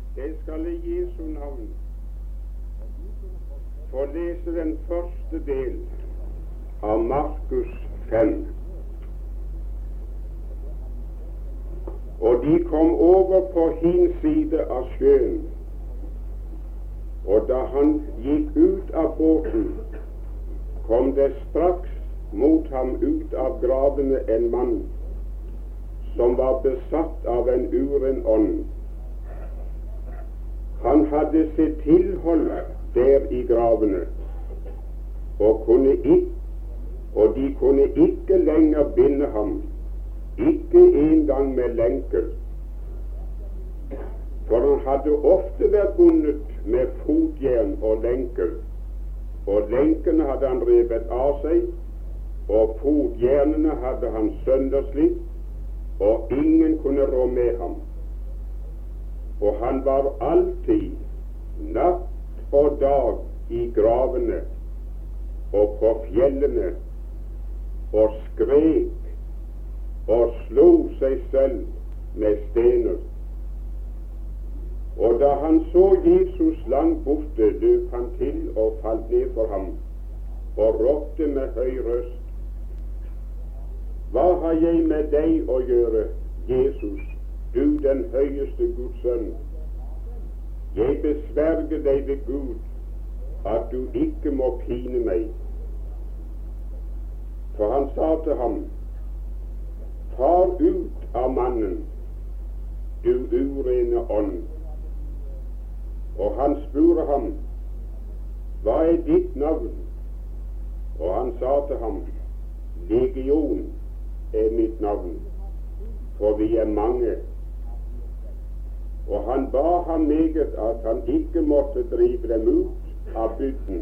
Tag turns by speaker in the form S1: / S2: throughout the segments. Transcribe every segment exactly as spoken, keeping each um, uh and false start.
S1: Jeg skal i Jesu navn få lese den første del av Markus fem. Og de kom over på hin side av sjøen, og da han gikk ut av båten, kom det straks mot ham ut av gravene en mann som var besatt av en uren ånd. Han hadde sitt tilhold der i gravene, og kunne ikke, og de kunne ikke lenger binde ham, ikke engang med lenker. For han hadde ofte vært bundet med fotjern og lenker, og lenkene hadde han revet av seg, og fotjernene hadde han sønderslitt, og ingen kunne rå med ham. Og han var alltid, natt og dag, i gravene og på fjellene, og skrek og slo seg selv med stener. Og da han så Jesus langt borte, løp han til og falt ned for ham, og ropte med høy røst: Hva har jeg med deg å gjøre, Jesus, du den høyeste Guds sønn? Jeg besverger deg ved Gud at du ikke må pine meg. For han sa til ham: Far ut av mannen, du urene ånd. Og han spurte ham: Hva er ditt navn? Og han sa til ham: Legion er mitt navn, for vi er mange. Og han ba ham meget at han ikke måtte drive dem ut av bygden.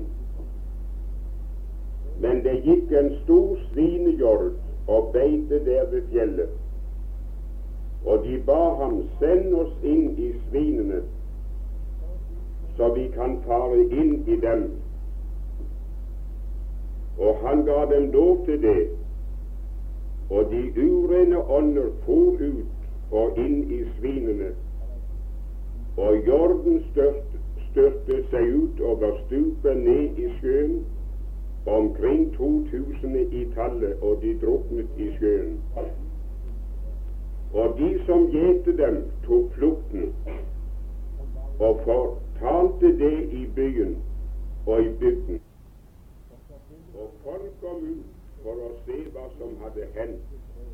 S1: Men det gikk en stor svinehjord og beite der ved fjellet. Og de ba ham: Send oss inn i svinene, så vi kan fare inn i dem. Og han ga dem lov til det. Og de urene ånder for ut og inn i svinene, og jorden størte, størte seg ut over stupet ned i sjøen, omkring to tusende i tallet, og de druknet i sjøen. Og de som gjete dem, tok flukten, og fortalte det i byen og i bygden. Og folk kom ut for å se hva som hadde hendt.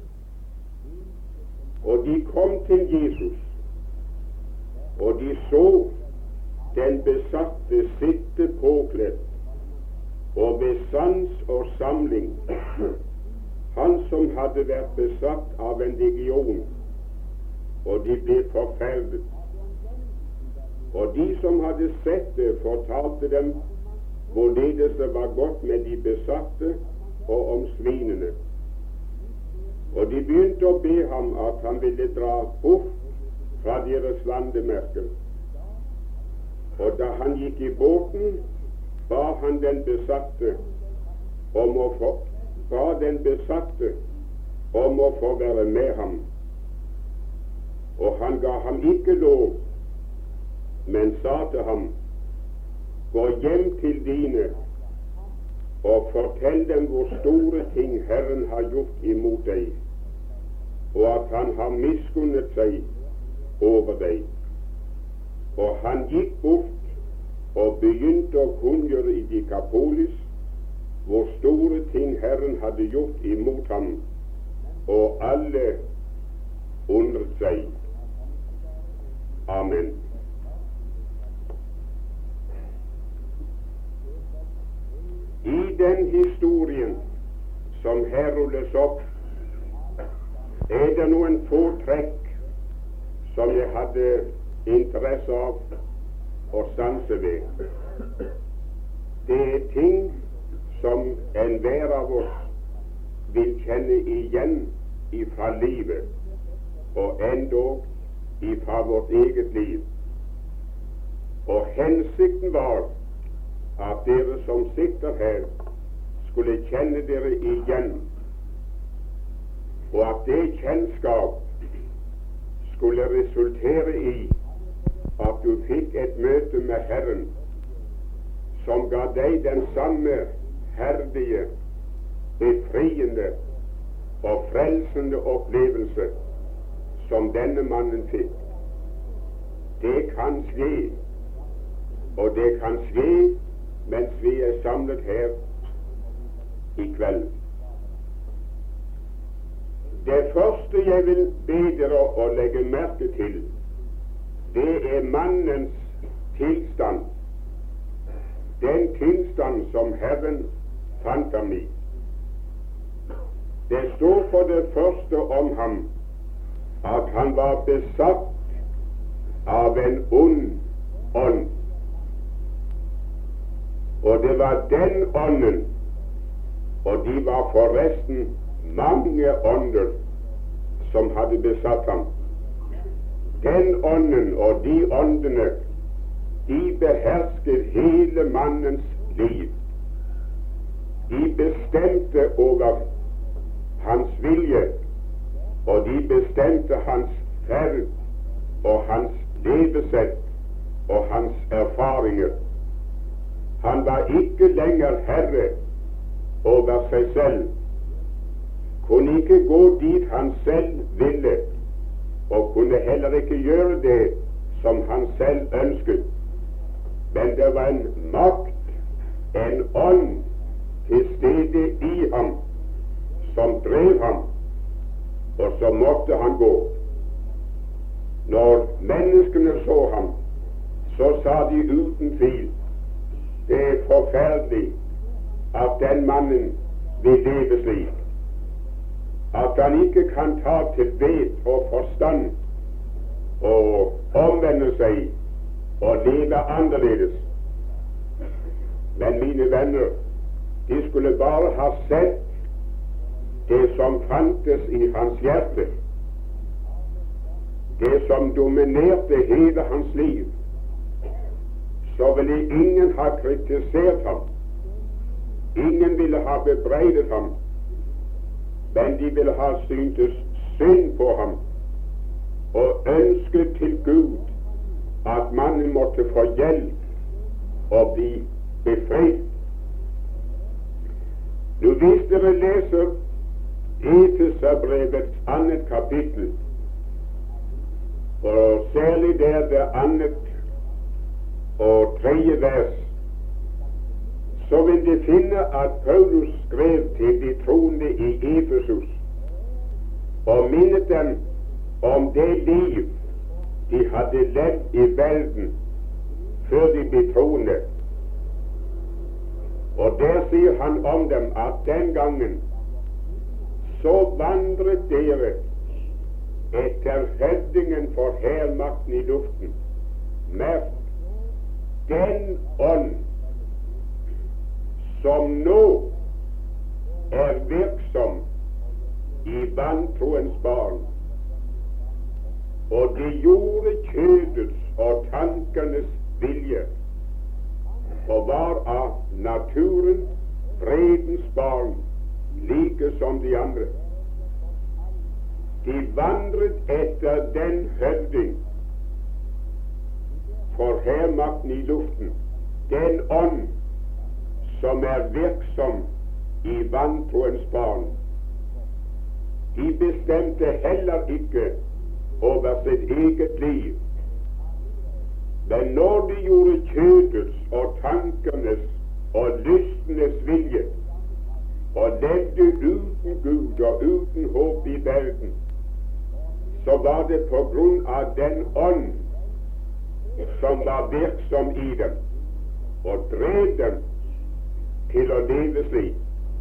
S1: Og de kom til Jesus, og de så den besatte sitte påkledd, og ved sans og samling, han som hadde vært besatt av en legion, og de ble forferdet. Og de som hadde sett det, fortalte dem hvorledes det var gått med de besatte og om svinene. Og de begynte å be ham at han ville dra bort fra deres landemerker. Og da han gikk i båten, ba han den besatte om å få, ba den besatte om å få være med ham. Og han ga ham ikke lov, men sa til ham: Gå hjem til dine og fortell dem hvor store ting Herren har gjort imot deg, og at han har miskunnet seg over deg. Og han gikk bort og begynte å kunngjøre i Dikapolis hvor store ting Herren hadde gjort imot ham, og alle undret seg. Amen. I den historien som her rulles opp, er det noen få trekk som jeg hadde interesse av å stanse ved. Det er ting som enhver av oss vil kjenne igjen ifra livet, og endog ifra vårt eget liv. Og hensikten var at dere som sitter her, skulle kjenne dere igjen, og at det kjennskap skulle resultere i at du fikk et møte med Herren som ga deg den samme herlige, befriende og frelsende opplevelse som denne mannen fikk. Det kan skje, og det kan skje mens vi er samlet her i kveld. Det første jeg vil be dere å legge merke til, det er mannens tilstand, den tilstand som Herren fant ham i. Det står for det første om ham at han var besatt av en ond ånd. Og det var den ånden, og de var forresten mange ånder som hadde besatt ham. Den ånden og de åndene, de behersket hele mannens liv. De bestemte over hans vilje, og de bestemte hans ferd og hans levesett og hans erfaringer. Han var ikke lenger herre over seg selv, kunne ikke gå dit han selv ville, og kunne heller ikke gjøre det som han selv ønsket. Men det var en makt, en ånd til stede i ham, som drev ham, og så måtte han gå. Når menneskene så ham, så sa de uten tvil, det er forferdelig at den mannen vil leve slik, at han ikke kan ta til vet og forstand og omvende seg og leve annerledes. Men mine venner, de skulle bare ha sett det som fantes i hans hjerte, det som dominerte hele hans liv, så ville ingen ha kritisert ham, ingen ville ha bebreidet ham, men de ville ha syntes synd på ham og ønsket til Gud at mannen måtte få hjelp og bli befridd. Nå, hvis dere leser Efeserbrevets annet kapittel, og særlig der det annet og tredje vers, så vil de finne at Paulus skrev til de troende i Efesus og minnet dem om det liv de hadde levd i verden før de ble troende. Og der sier han om dem at den gangen så vandret dere etter høvdingen for hærmakten i luften. Merk, den ånd som nå er virksom i vantroens barn, og de gjorde kjødets og tankenes vilje, og var av naturen fredens barn, like som de andre. De vandret etter den høvding for hærmakten i luften, den ånd som er virksom i vantroens barn. De bestemte heller ikke over sitt eget liv, men når de gjorde kjødets og tankenes og lystenes vilje, og levde uten Gud og uten håp i verden, så var det på grunn av den ånd som var virksom i dem, og drev dem til å leve slik.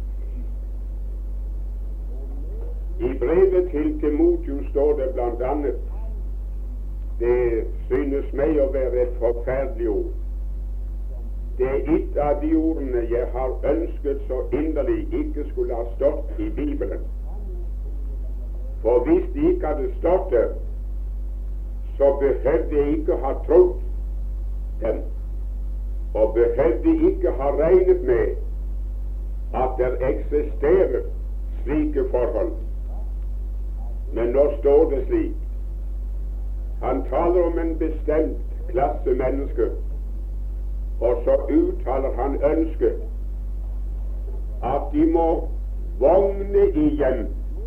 S1: I brevet til Timotius står det blant annet, det synes meg å være et forferdelig ord. Det er et av de ordene jeg har ønsket så inderlig ikke skulle ha stått i Bibelen. For hvis de ikke hadde stått der, så behøvde jeg ikke ha trodd dem, og behøvde ikke ha regnet med at det eksisterer slike forhold. Men nå står det slik. Han taler om en bestemt klasse mennesker. Og så uttaler han ønsket at de må vågne igjen.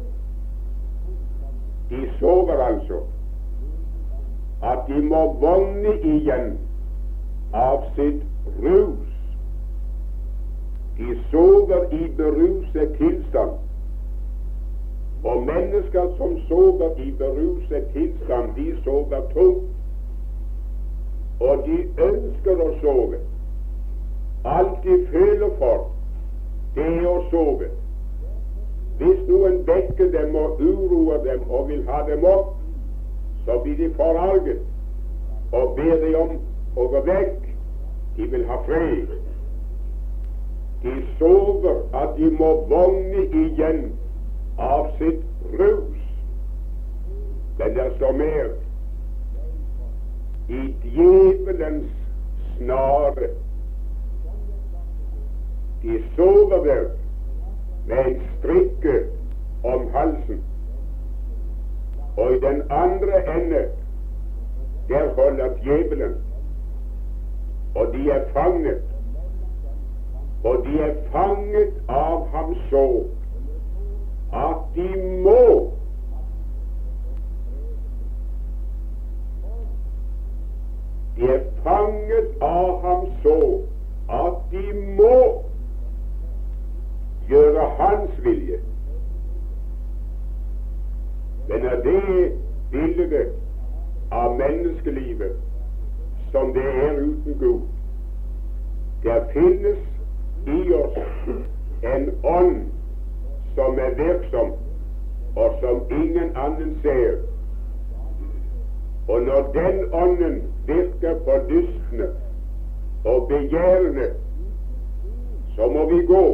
S1: De sover altså. At de må vågne igjen av sitt rus. De sover i beruset tilstand. Og mennesker som sover i beruset tilstand, de sover tungt. Og de ønsker å sove. Alt de føler for, det er å sove. Hvis noen vekker dem og uroer dem og vil ha dem opp, så blir de forarget og ber de om å gå vekk. De vil ha fred. De sover at de må vågne igjen av sitt rus. Men det står mer: i djevelens snare. De sover der med en strikke om halsen, og i den andre ende der holder djevelen, og de er fanget. Og de er fanget av ham så at de må De er fanget av ham så at de må gjøre hans vilje. Men er det bildet av menneskelivet som det er uten Gud? Det finnes i oss en ånd som er virksom, og som ingen annen ser. Og når den ånden virker på lystne og begjærende, så må vi gå.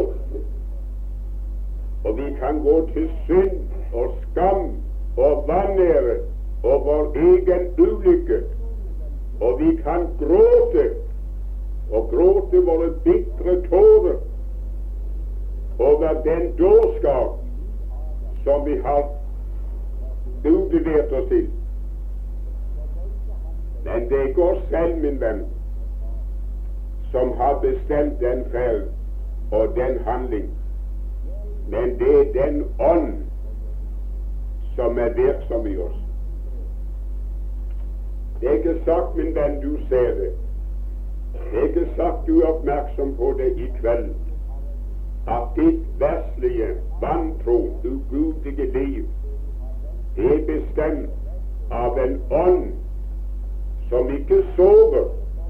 S1: Og vi kan gå til synd og skam og vanære og vår egen ulykke. Og vi kan gråte, og gråte våre bitre tårer over den dårskap som vi har utlevert oss til. Men det går selv, min venn, som har bestemt den ferd og den handling. Men det er den ånd som er virksom i oss. Det er ikke sagt, min venn, du ser det. Det er ikke sagt du er oppmerksom på det i kveld, at ditt verslige, vantro, ugudelige liv er bestemt av en ånd som ikke sover,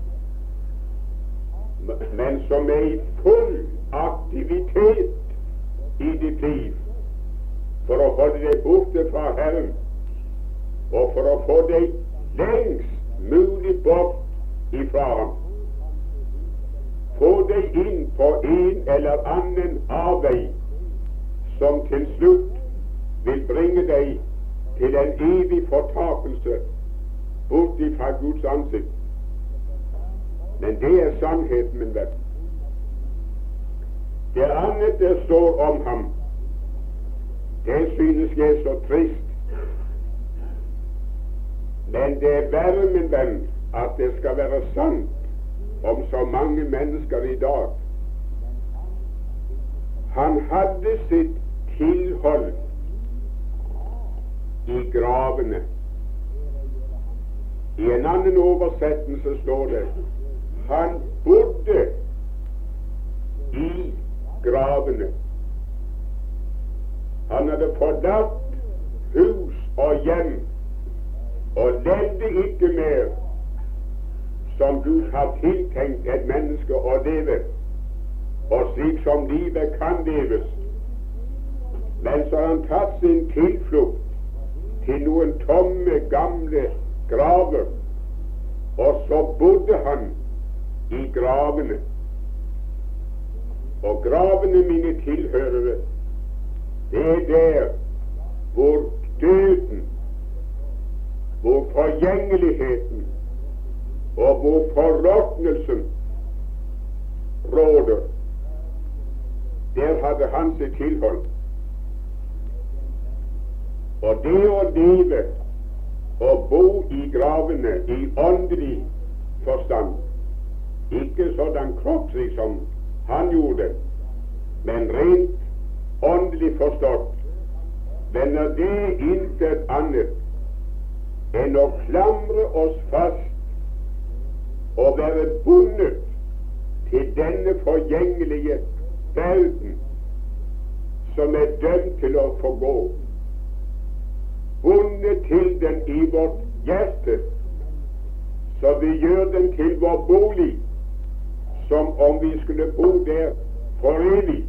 S1: men som er i full aktivitet i ditt liv for å holde deg borte fra Herren, og for å få deg lengst mulig bort ifra ham. Få deg inn på en eller annen avvei som til slutt vil bringe deg til en evig fortapelse bort ifra Guds ansikt. Men det er sannheten, min venn. Det annet det står om ham, det synes jeg er så trist. Men det er verre, min venn, at det skal være sant om så mange mennesker i dag. Han hadde sitt tilhold i gravene. I en annen oversettelse står det: han bodde i gravene. Han hadde forlatt hus og hjem og levde ikke mer som Gud har tiltenkt et menneske å leve, og slik som livet kan leves. Men så har han tatt sin tilflukt til noen tomme, gamle graver, og så bodde han i gravene. Og gravene, mine tilhørere, det er der hvor døden, hvor forgjengeligheten og hvor forråtnelsen råder. Der hadde han sitt tilhold. Og det å leve og bo i gravene i åndelig forstand. Ikke sådan kroppslig som han gjorde, men rent åndelig forstått. Venner, det er intet annet enn å klamre oss fast og være bundet til denne forgjengelige verden som er dømt til å forgå. Bundet til den i vårt hjerte, så vi gjør den til vår bolig, som om vi skulle bo der for evig.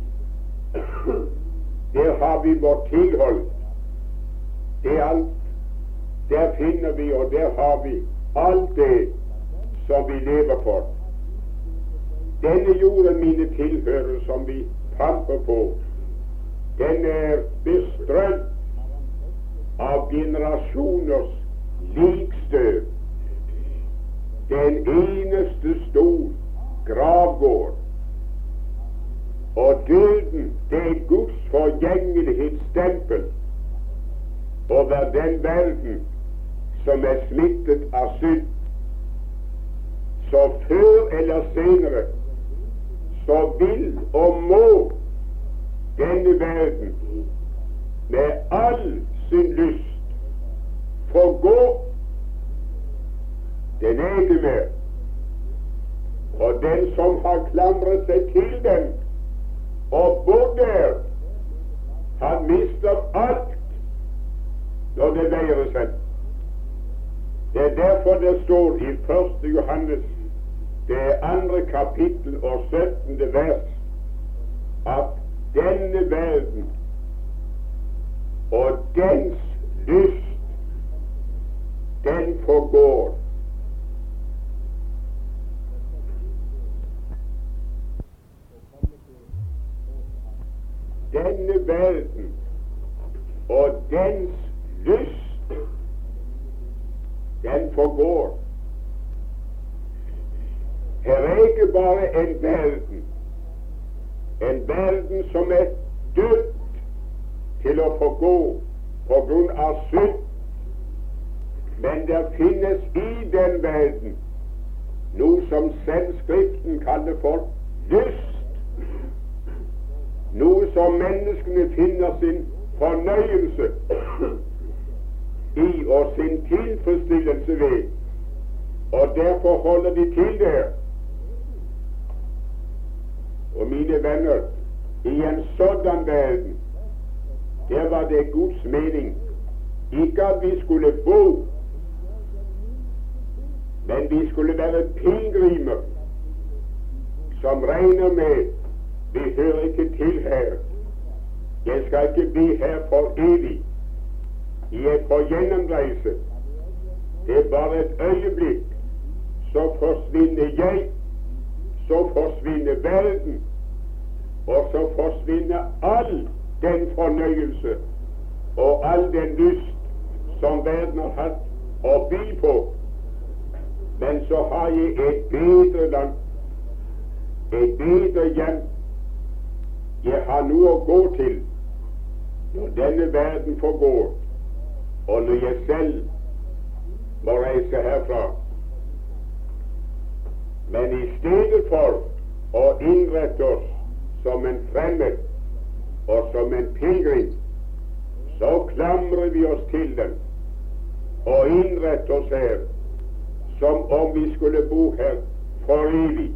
S1: Der har vi vårt tilhold. Det er alt. Der finner vi, og der har vi alt det som vi lever for. Denne jorden, mine tilhører, som vi tramper på, den er bestrødd av generasjoners likstøv. Den eneste stor gravgård. Og døden, det er Guds forgjengelighetsstempel over den verden som er smittet av synd. Så før eller senere så vil og må denne verden med all sin lyst forgå. Den er ikke mer. Og den som har klamret seg til den og bodd der, han mister alt når det veier seg. Det er derfor det står i første Johannes, det andre kapittel og syttende vers, at denne verden og dens lyst, den forgår. Denne verden og dens lyst, den forgår. Her er ikke bare en verden, en verden som er dødt til å forgå på grunn av synd, men det finnes i den verden noe som selv Skriften kaller for lyst. Noe som menneskene finner sin fornøyelse i og sin tilfredsstillelse ved, og derfor holder de til der. Og mine venner, i en sådan verden, der var det Guds mening ikke at vi skulle bo, men vi skulle være pilegrimer som regner med vi hører ikke til her. Jeg skal ikke bli her for evig. Jeg er på gjennomreise. Det er bare et øyeblikk, så forsvinner jeg, så forsvinner verden, og så forsvinner all den fornøyelse og all den lyst som verden har hatt å by på. Men så har jeg et bedre land, et bedre hjem. Jeg har noe å gå til når denne verden forgår, og når jeg selv må reise herfra. Men i stedet for å innrette oss som en fremmed og som en pilegrim, så klamrer vi oss til den og innretter oss her som om vi skulle bo her for evig.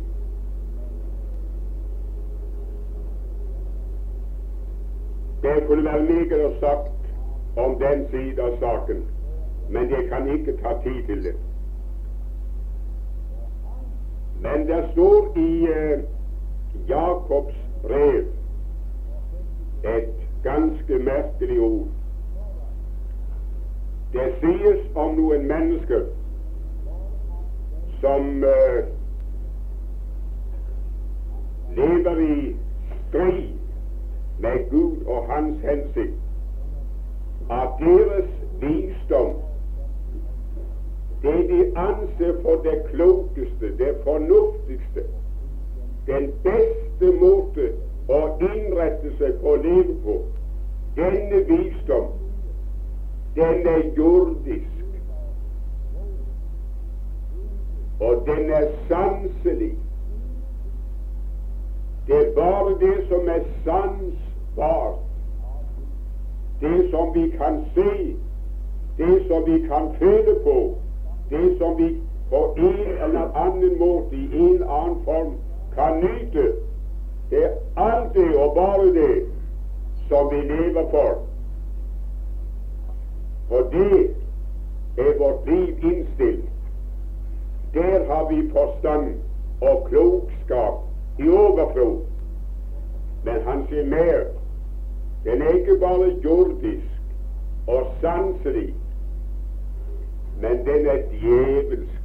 S1: Det kunne være meget å sagt om den side av saken, men jeg kan ikke ta tid til det. Men det står i uh, Jakobs brev et ganske merkelig ord. Det sies om noen mennesker som uh, lever i strid med Gud og Hans hensikt, at deres visdom, det de anser for det klokeste, det fornuftigste, den beste måte å innrette seg på å leve på, denne visdom, den er jordisk. og den er sanselig. Det er bare det som er sansbart, det som vi kan se, det som vi kan føle på, det som vi på en eller annen måte i en eller annen form kan nyte. Det er alt det og bare det som vi lever for. For det er vårt liv innstilt. Der har vi forstand og klokskap i overflod. Men han sier mer. Den er ikke bare jordisk og sanselig, men den er djevelsk.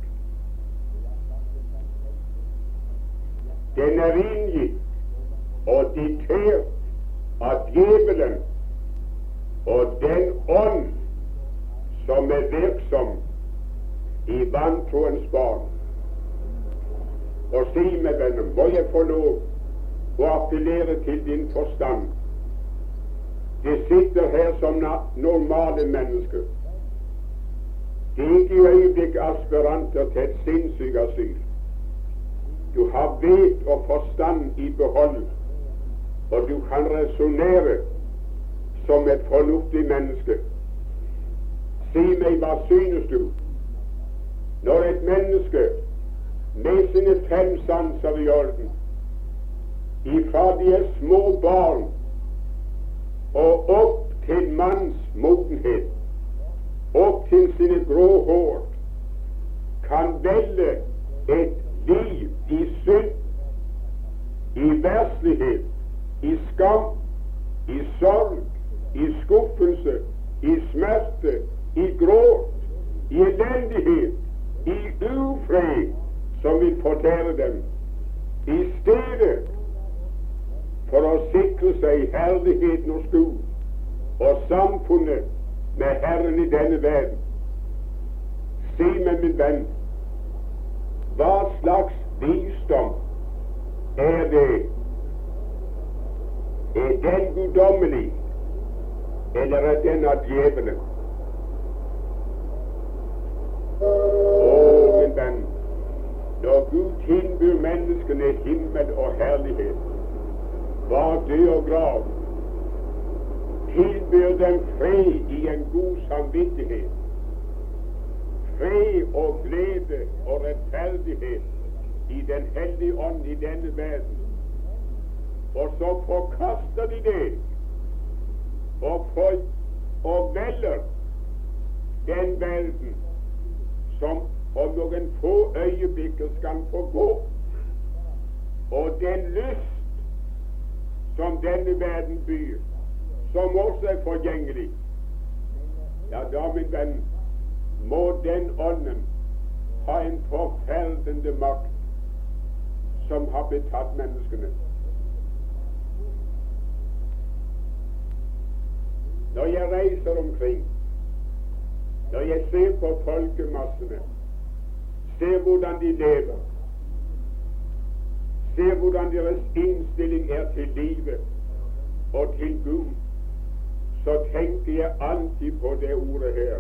S1: Den er inngitt og diktert av djevelen og den ånd som er virksom i vantroens barn. Og si meg, venner, må jeg få lov å appellere til din forstand. Det sitter her som normale mennesker. Det er ikke i øyeblikk aspiranter til et sinnsykasyl. Du har vet og forstand i behold, og du kan resonnere som et fornuftig menneske. Si meg, hva synes du når et menneske med sine fem sanser i orden, ifra de er små barn og opp til manns modenhet, opp til sine grå hår, kan velge et liv i synd, i verslighet, i skam, i sorg, i skuffelse, i smerte, i gråt, i elendighet, i ufred som vil fortære dem, i stedet for å sikre seg herligheten hos Gud og samfunnet med Herren i denne verden. Si meg, min venn, hva slags visdom er det? Er den guddommelig, eller er den av djevelen? Å, min venn, når Gud tilbyr menneskene himmel og herlighet, var død og grav, tilbyr dem fred i en god samvittighet, fred og glede og rettferdighet i den hellige ånd i denne verden. Og så forkaster de det og, for, og velger den verden som om noen få øyeblikker skal få gå, og den lyst som denne verden byr, som også er forgjengelig. Ja, da, min venn, må den ånden ha en forferdende makt som har betatt menneskene. Når jeg reiser omkring, når jeg ser på folkemassene, ser hvordan de lever, ser hvordan deres innstilling er til livet og til Gud, så tenker jeg alltid på det ordet her.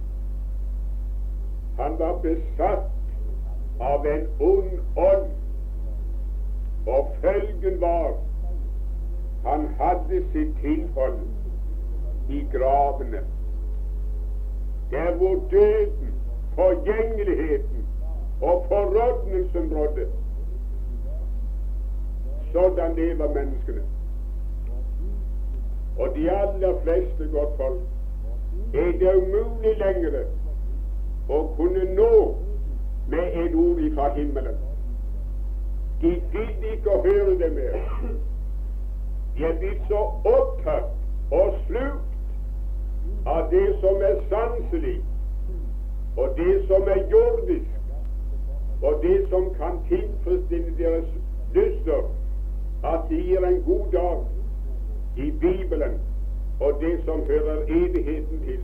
S1: Han var besatt av en ond ånd, og følgen var han hadde sitt tilhold i gravene, der hvor døden, forgjengeligheten og forrådnelsen rådde. Sådan lever menneskene. Og de aller fleste godtfolk er det umulig lenger å kunne nå med et ord fra himmelen. De gidder ikke å høre det mer. De er blitt så opptatt og slukt av det som er sanselig, og det som er jordisk, og det som kan tilfredsstille deres lyster, at de gir en god dag i Bibelen og det som hører evigheten til.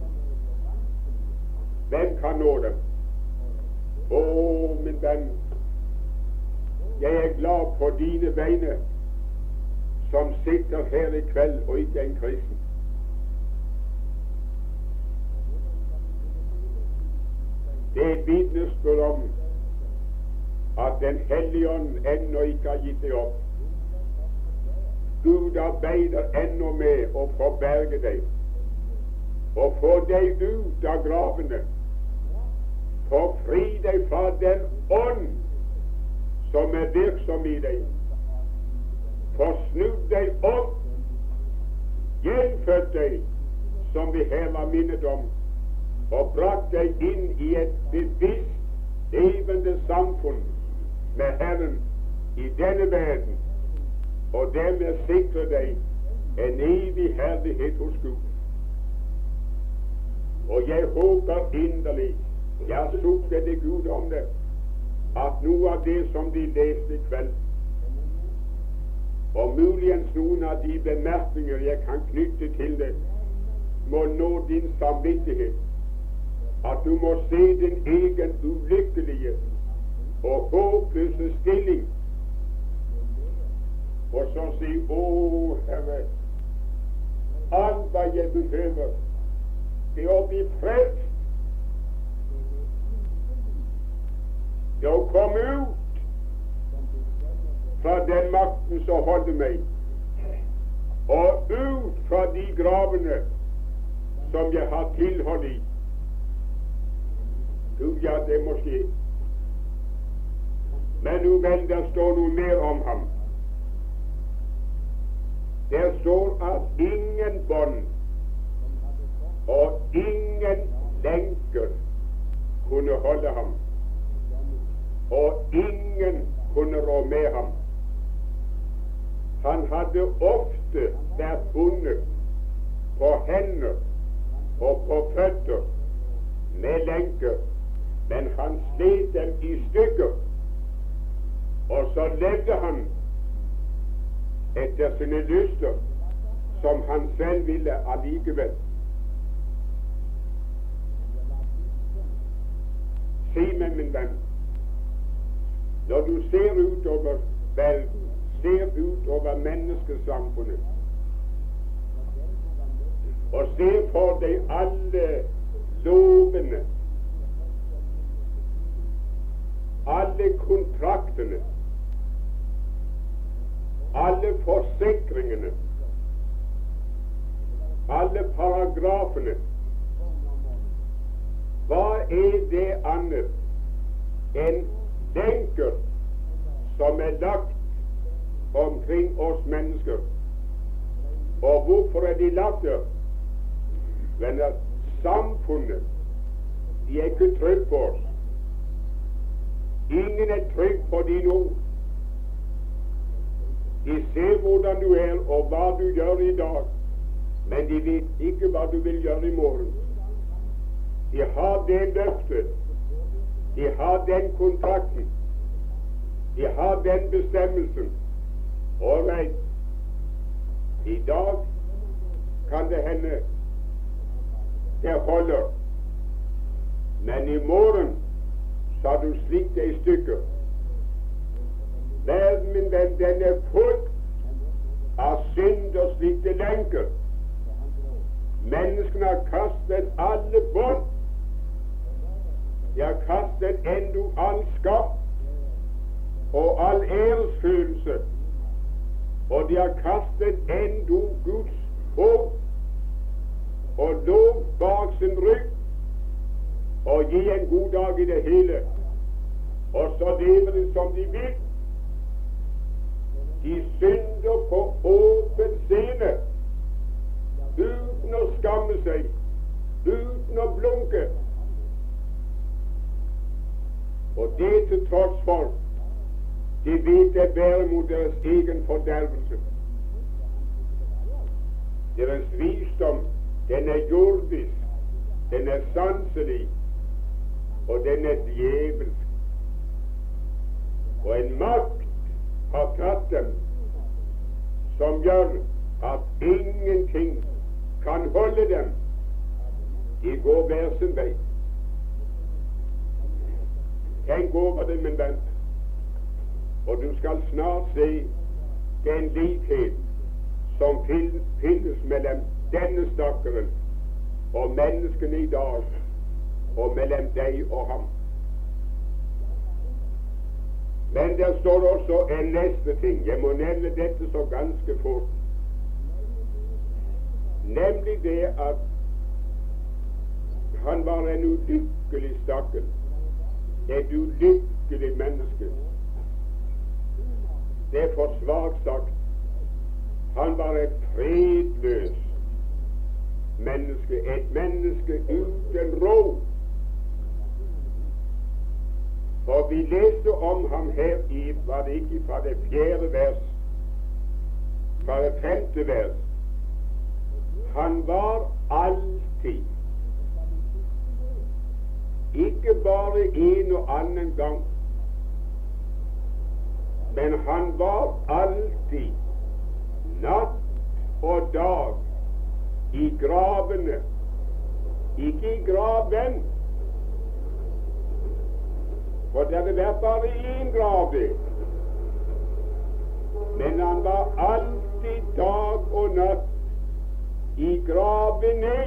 S1: Hvem kan nå dem? Å, min venn, jeg er glad på dine vegne som sitter her i kveld og ikke er en kristen. Det er et vitnesbyrd om at Den hellige ånd ennå ikke har gitt deg opp. Gud arbeider ennå med å forberge deg og få deg ut av gravene. Forfri deg fra den ånd som er virksom i deg. Forsnudd deg opp, gjenfødt deg, som vi her var minnet om, og brakt deg inn i et bevisst, levende samfunn med Herren i denne verden, og dermed sikre deg en evig herlighet hos Gud. Og jeg håper inderlig, jeg sukker til Gud om det, at noe av det som de leste i kveld, og muligens noen av de bemerkninger jeg kan knytte til det, må nå din samvittighet. At du må se din egen ulykkelige og håpløse stilling, og så si: Å, Herre, alt hva jeg behøver, det å bli frelst, det å komme ut fra den makten som holder meg, og ut fra de gravene som jeg har tilhold i. Gud, ja, det må skje. Men nå vel, der står noe mer om ham. Der står at ingen bånd og ingen lenker kunne holde ham, og ingen kunne rå med ham. Han hadde ofte vært bundet på hender og på føtter med lenker, men han slet dem i stykker, og så levde han etter sine lyster, som han selv ville allikevel. Si meg, min venn, når du ser utover verden, ser utover menneskesamfunnet, og ser for deg alle lovene, alle kontraktene, alle forsikringene, alle paragrafene, hva er det annet enn lenker som er lagt omkring oss mennesker? Og hvorfor er de lagt der? Men at samfunnet, de er ikke trygg på oss. Ingen er trygg på dine ord. De ser hvordan du er og hva du gjør i dag, men de vet ikke hva du vil gjøre i morgen. De har det løftet, de har den kontrakten, de har den bestemmelsen. Ålreit, i dag kan det hende det holder, men i morgen så har du slitt det i stykker. Verden, min venn, den er full av synd og slitte lenker. Menneskene har kastet alle bånd. De har kastet endo all skam og all æresfølelse, og de har kastet endo Guds håp og lov bak sin rygg, og gi en god dag i det hele, og så lever de som de vil. De synder på åpen scene, uten å skamme seg, uten å blunke. Og det til tross for de vet det bærer mot deres egen fordervelse. Deres visdom, den er jordisk, den er sanselig, og den er djevelsk. Og en makt har tatt dem som gjør at ingenting kan holde dem. De går hver sin vei. Tenk over det, min venn, og du skal snart se den likhet som finnes mellom denne stakkaren og menneskene i dag, og mellom deg og ham. Men der står også en neste ting. Jeg må nevne dette så ganske fort. Nemlig det at han var en ulykkelig stakkel. Et ulykkelig menneske. Det er for svakt sagt. Han var et fredløst menneske. Et menneske uten ro. For vi leste om ham her i, var det ikke fra det fjerde vers, fra det femte vers. Han var alltid, ikke bare en og annen gang, men han var alltid, natt og dag, i gravene, ikke i graven. For det hadde vært bare én grav, det. Men han var alltid dag og natt i gravene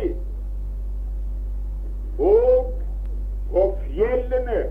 S1: og på fjellene.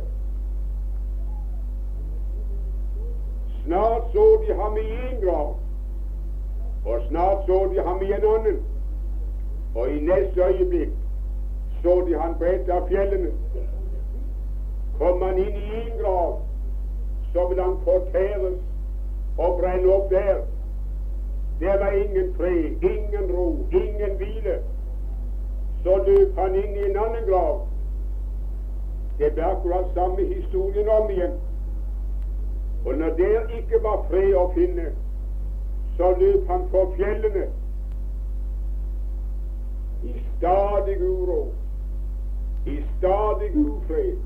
S1: Snart så de ham i en grav, og snart så de ham i en annen. Og i neste øyeblikk så de han på et av fjellene. Kom han inn i en grav, så vil han fortæres og brenne opp der. Det var ingen fred, ingen ro, ingen hvile. Så løp han inn i en annen grav. Det ble akkurat samme historien om igjen. Og når der ikke var fred å finne, så løp han for fjellene i stadig uro, i stadig ufred.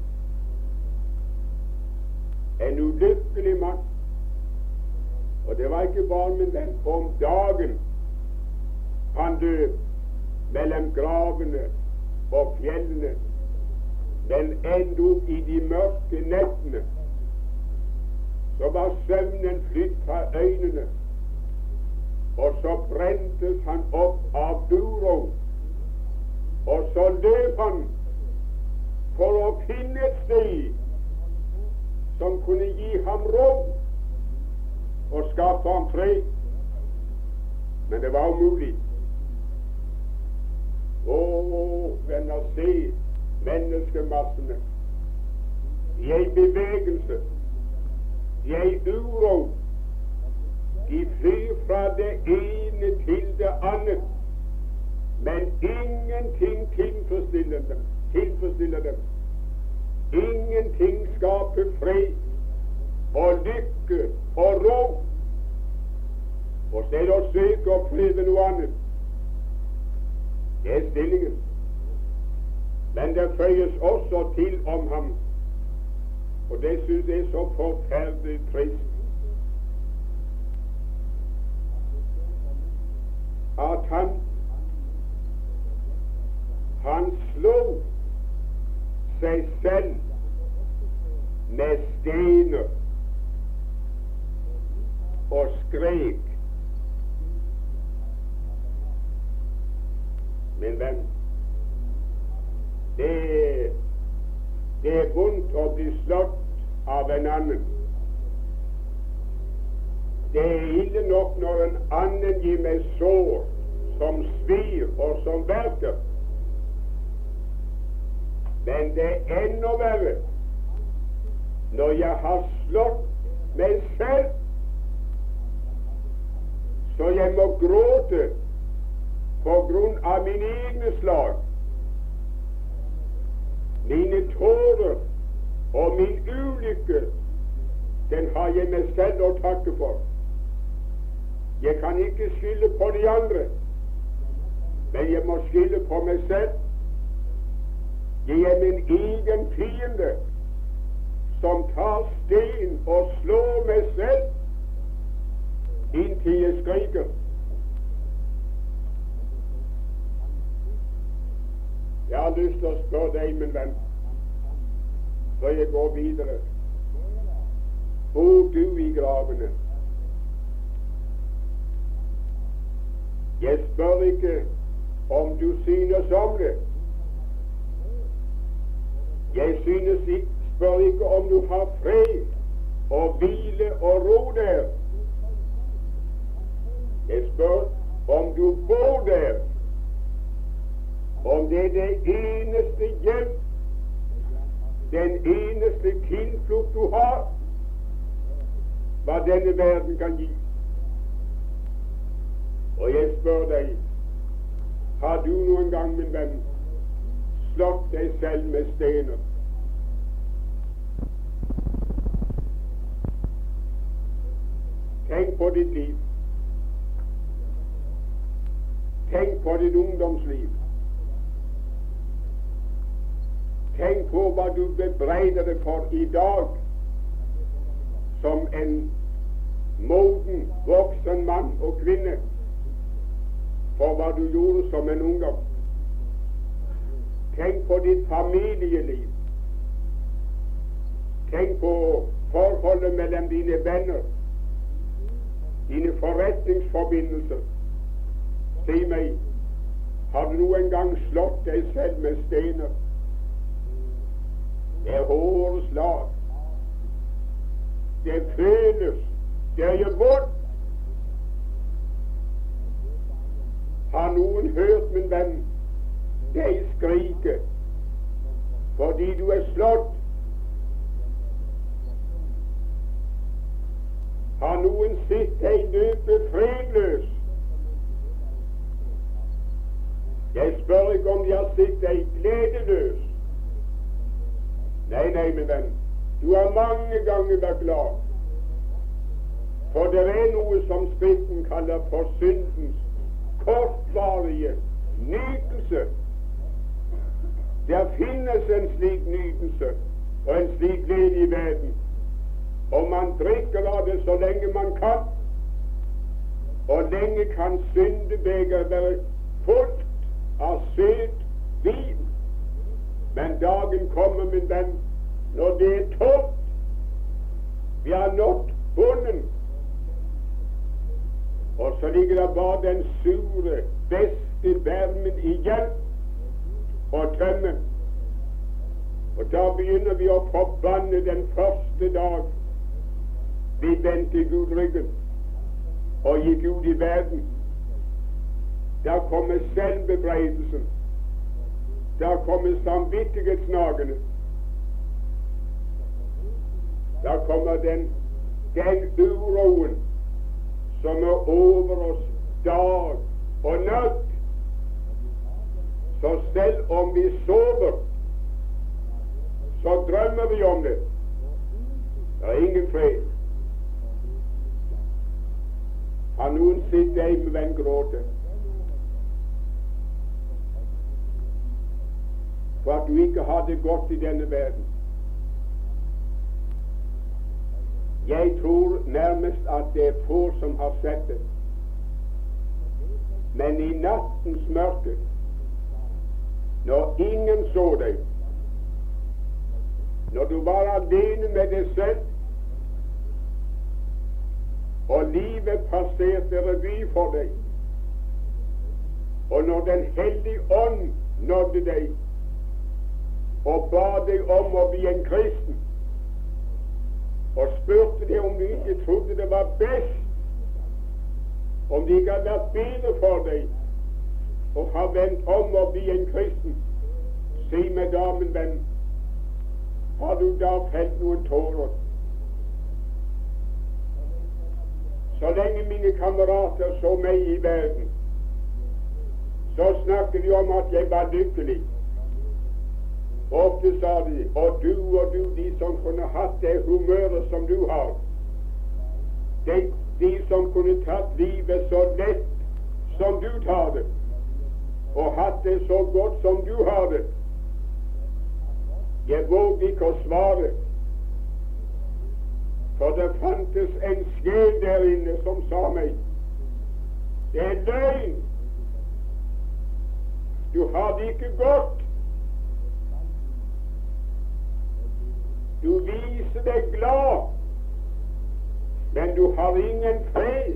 S1: En ulykkelig mann. Og det var ikke bare min venn. Om dagen han løp mellom gravene og fjellene, men endte opp i de mørke nettene. Så var søvnen flytt fra øynene, og så brentes han opp av uro. Og så løp han for å finne et sted som kunne gi ham ro og skape ham fred. Men det var umulig. Å, venner, se menneskemassene. De er i bevegelse. De er i uro. De flyr fra det ene til det annet. Men ingenting tilfredsstiller dem. Tilfredsstiller dem. Ingenting skaper fred og lykke og ro. Og så er det å søke å prøve noe annet. Det er stillingen. Men det føyes også til om ham, og det synes jeg er så forferdelig trist, at han han slo seg selv med stener og skrek. Min venn, det, det er vondt å bli slått av en annen. Det er ille nok når en annen gir meg sår som svir og som verker. Men det er enda verre når jeg har slått meg selv, så jeg må gråte på grunn av mine egne slag. Mine tårer og min ulykke, den har jeg meg selv å takke for. Jeg kan ikke skylde på de andre, men jeg må skylde på meg selv. Jeg er min egen fiende som tar sten og slår meg selv inntil jeg skriker. Jeg har lyst til å spørre deg, min venn, før jeg går videre. Bor du i gravene? Jeg spør ikke om du synes om det. Jeg synes ikke, spør ikke om du har fred og hvile og ro der. Jeg spør om du bor der, om det er det eneste hjem, den eneste tilflukt du har, hva denne verden kan gi. Og jeg spør deg, har du noen gang, min venn, slått deg selv med stener? Tenk på ditt liv. Tenk på ditt ungdomsliv. Tenk på hva du bebreider deg for i dag som en moden, voksen mann og kvinne, for hva du gjorde som en ungdom. Tenk på ditt familieliv. Tenk på forholdet mellom dine venner, dine forretningsforbindelser. Si meg, har du noen gang slått deg selv med stener? Det er hårets lag. Det føles. Det gjør vondt. Har noen hørt, min venn, deg skrike fordi du er slått? Har noen sett deg løpe fredløs? Jeg spør ikke om de har sett deg gledeløs. Nei, nei, min venn, du har mange ganger vært glad. For det er noe som Skriften kaller for syndens kortvarige nytelse. Der finnes en slik nytelse og en slik glede i verden, og man drikker av det så lenge man kan, og lenge kan syndebegeret være fullt av søt vin. Men dagen kommer, min venn, når det er tomt. Vi har nådd bunnen, og så ligger det bare den sure, beste vermen igjen og tømme. Og da begynner vi å forbanne den første dag vi vendte Gud ryggen og gikk ut i verden. Da kommer selvbebreidelsen. Da kommer samvittighetsgnagene. Da kommer den, den uroen som er over oss dag og natt. Så selv om vi sover, så drømmer vi om det. Det er ingen fred. Har noen sett deg med venn gråte for at du ikke har det godt i denne verden? Jeg tror nærmest at det er få som har sett det. Men i nattens mørke, når ingen så deg, når du var alene med deg selv, og livet passerte revy for deg, og når Den hellige ånd nådde deg og ba deg om å bli en kristen, og spurte deg om du ikke trodde det var best, om det ikke hadde vært bedre for deg å ha vendt om og bli en kristen. Si meg, damen, venn, har du da felt noen tårer? Så lenge mine kamerater så meg i verden, så snakket de om at jeg var lykkelig. Ofte sa de, og du og du, de som kunne hatt det humøret som du har, de, de som kunne tatt livet så lett som du tar det, og hatt det så godt som du har det. Jeg vågde ikke å svare, for det fantes en sjel der inne som sa meg, det er løgn, du har det ikke godt. Du viser deg glad, men du har ingen fred.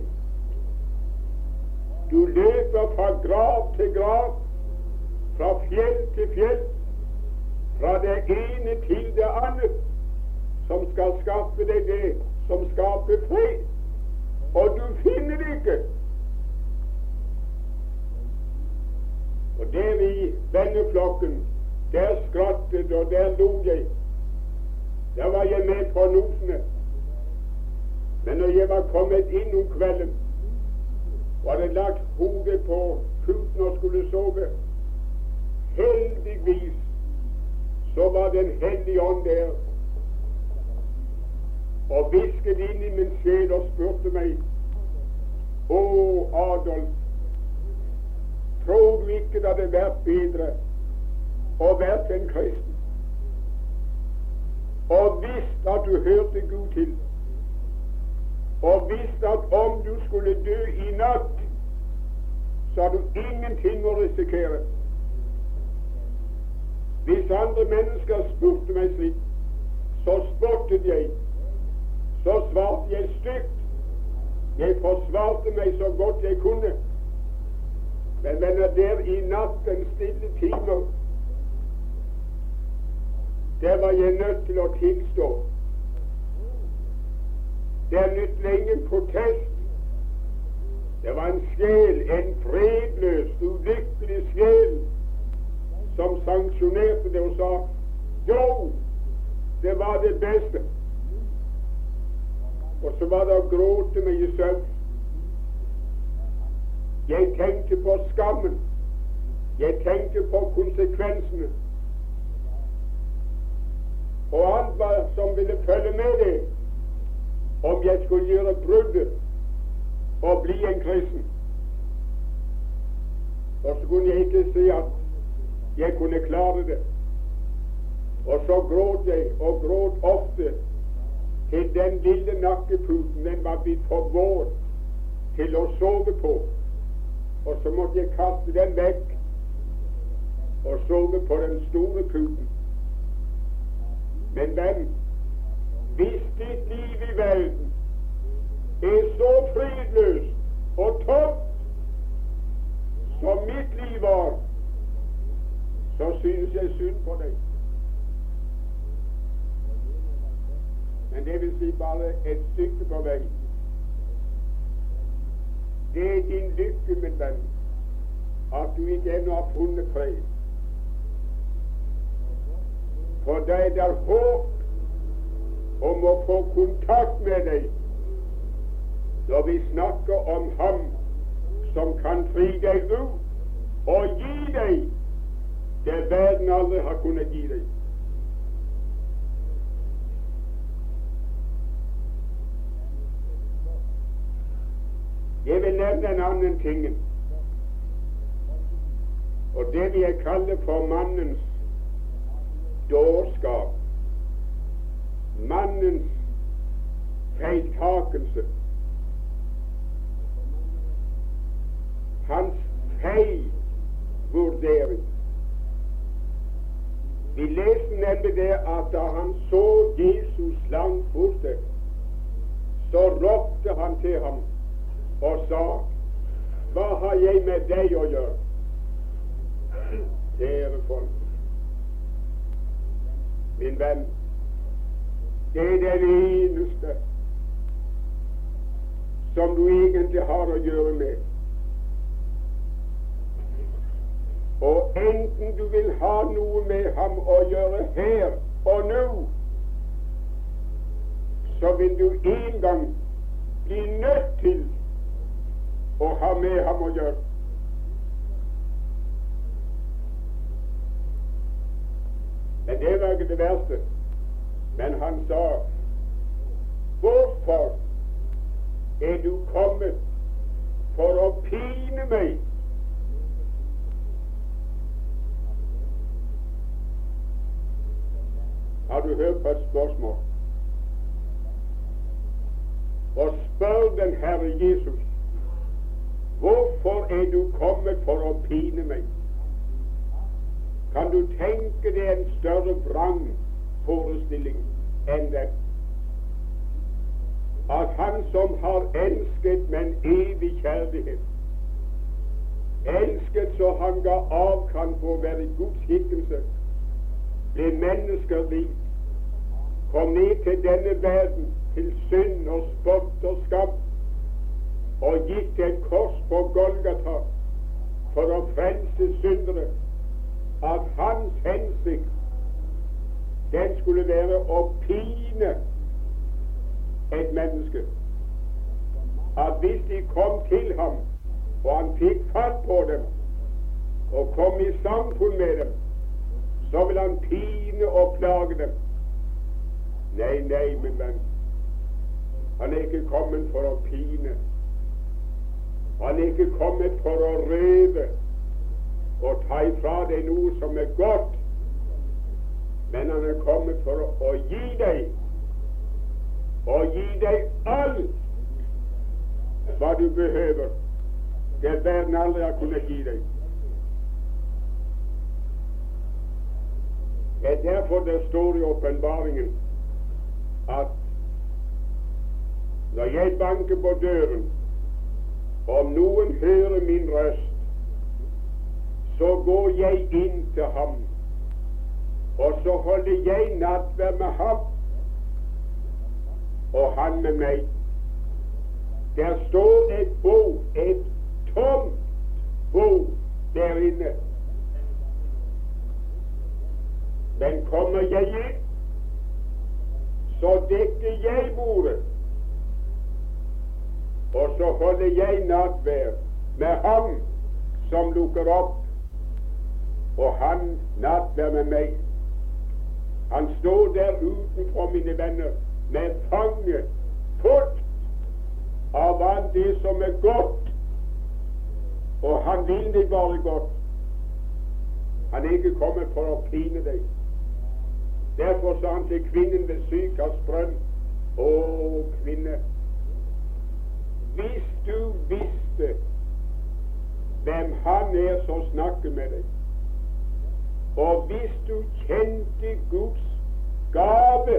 S1: Du løper fra grav til grav, fra fjell til fjell, fra det ene til det andre, som skal skaffe deg det som skaper fred, og du finner det ikke. Og der i venneflokken, der skrattet og der lo jeg. Der var jeg med på nosene. Men når jeg var kommet inn om kvelden og hadde lagt hodet på puten og skulle sove, heldigvis så var Den hellige ånd der og hvisket inn i min sjel og spurte meg: Å, Adolf, tror du ikke det hadde vært bedre å være en kristen og visst at du hørte Gud til, og visst at om du skulle dø i natt, så har du ingenting å risikere? Hvis andre mennesker spurte meg slik, så spottet jeg, så svarte jeg stygt. Jeg forsvarte meg så godt jeg kunne. Men venner, der i nattens stille timer, der var jeg nødt til å tilstå. Der nyttet ingen protest. Det var en sjel, en fredløs, ulykkelig sjel, som sanksjonerte det og sa: jo, det var det beste. Og så var det å gråte meg i søvn. Jeg tenkte på skammen. Jeg tenkte på konsekvensene. Og alt hva som ville følge med det, om jeg skulle gjøre bruddet og bli en kristen. Og så kunne jeg ikke si at jeg kunne klare det. Og så gråt jeg, og gråt ofte, til den lille nakkeputen, den var blitt for våt til å sove på. Og så måtte jeg kaste den vekk og sove på den store puten. Men hvem, hvis ditt liv i verden er så fredløst og tomt som mitt liv var, så synes jeg synd på deg. Men det vil si bare et stykke på vei. Det er din lykke, min venn, at du ikke ennå har funnet fred. For deg er det håp om å få kontakt med deg når vi snakker om Ham som kan fri deg ut og gi deg det verden aldri har kunnet gi deg. Jeg vil nevne en annen ting, og det vil jeg kalle for mannens dårskap, mannens feiltakelse, hans feilvurdering. Vi leser nemlig det at da han så Jesus langt borte, så ropte han til ham og sa: hva har jeg med deg å gjøre? Kjære folk, min venn, det er det eneste som du egentlig har å gjøre med. Og enten du vil ha noe med ham å gjøre her og nå, så vil du en gang bli nødt til å ha med ham å gjøre. Men det var ikke det verste. Men han sa: hvorfor er du kommet for å pine meg? Har du hørt på et spørsmål? Og spør den Herre Jesus: hvorfor er du kommet for å pine meg? Kan du tenke deg en større vrangforestilling enn det? At han som har elsket med en evig kjærlighet, elsket så han ga avkall på å være Guds skikkelse, ble mennesker lik, kom ned til denne verden, til synd og spott og skam, og gikk til et kors på Golgata for å frelse syndere, at hans hensikt den skulle være å pine et menneske. At hvis de kom til ham, og han fikk fatt på dem og kom i samfunn med dem, så vil han pine og plage dem. Nei, nei, min venn. Han er ikke kommet for å pine. Han er ikke kommet for å røve og ta ifra deg noe som er godt, men han er kommet for å, å gi deg, og gi deg alt hva du behøver, det verden aldri har kunnet gi deg. Det er derfor det står i åpenbaringen at når jeg banker på døren, om noen hører min røst, så går jeg inn til ham, og så holder jeg nattverd med ham, og han med meg. Der står et bord, et tomt bord der inne. Men kommer jeg inn, så dekker jeg bordet, og så holder jeg nattverd med ham som lukker opp, og han nattverd med meg. Han står der utenfor, mine venner, med fanget fullt av alt det som er godt, og han vil deg bare godt. Han er ikke kommet for å pine deg. Derfor sa han til kvinnen ved Sykars brønn: Å, kvinne, hvis du visste hvem han er som snakker med deg, og hvis du kjente Guds gave,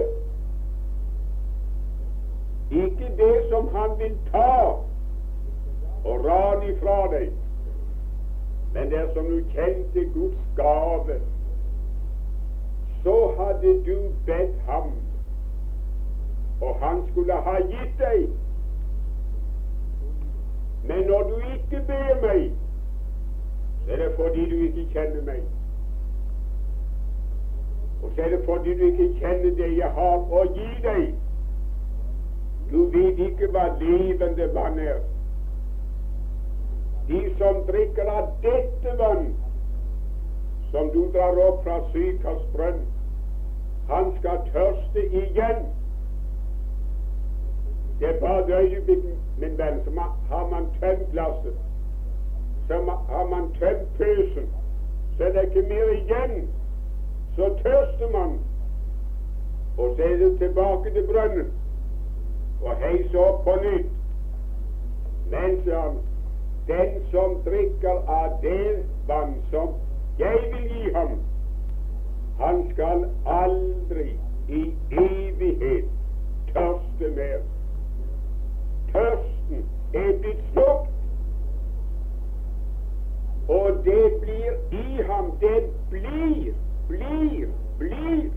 S1: ikke det som han vil ta og rane ifra deg, men dersom du kjente Guds gave, så hadde du bedt ham, og han skulle ha gitt deg. Men når du ikke ber meg, så er det fordi du ikke kjenner meg. Og så er det fordi du ikke kjenner det jeg har å gi deg. Du vet ikke hva levende vann er. De som drikker av dette vann, som du drar opp fra Sykars brønn, han skal tørste igjen. Det er bare et øyeblikk, min venn, så har man tømt glasset, så har man tømt pøsen, så er det ikke mer igjen. Så tørster man, og så er det tilbake til brønnen, og heiser opp på nytt. Men, sa han, den som drikker av det vann som jeg vil gi ham, han skal aldri i evighet tørste mer. Tørsten er blitt slukt, og det blir i ham, det blir, blir, blir.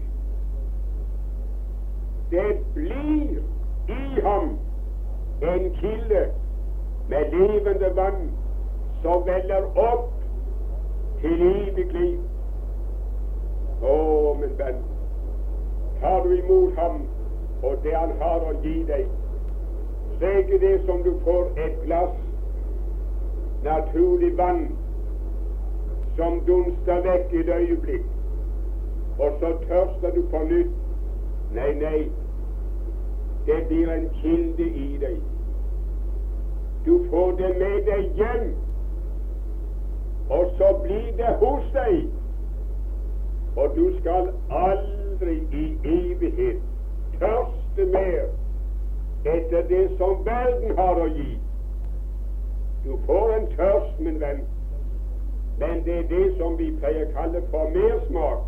S1: Det blir i ham en kilde med levende vann som veller opp til evig liv. Å, min venn, tar du imot ham og det han har å gi deg, så er ikke det som du får et glass naturlig vann som dunster vekk i et øyeblikk, og så tørster du på nytt. Nei, nei, det blir en kilde i deg. Du får det med deg hjem, og så blir det hos deg, og du skal aldri i evighet tørste mer etter det som verden har å gi. Du får en tørst, min venn, men det er det som vi pleier å kalle for mersmak.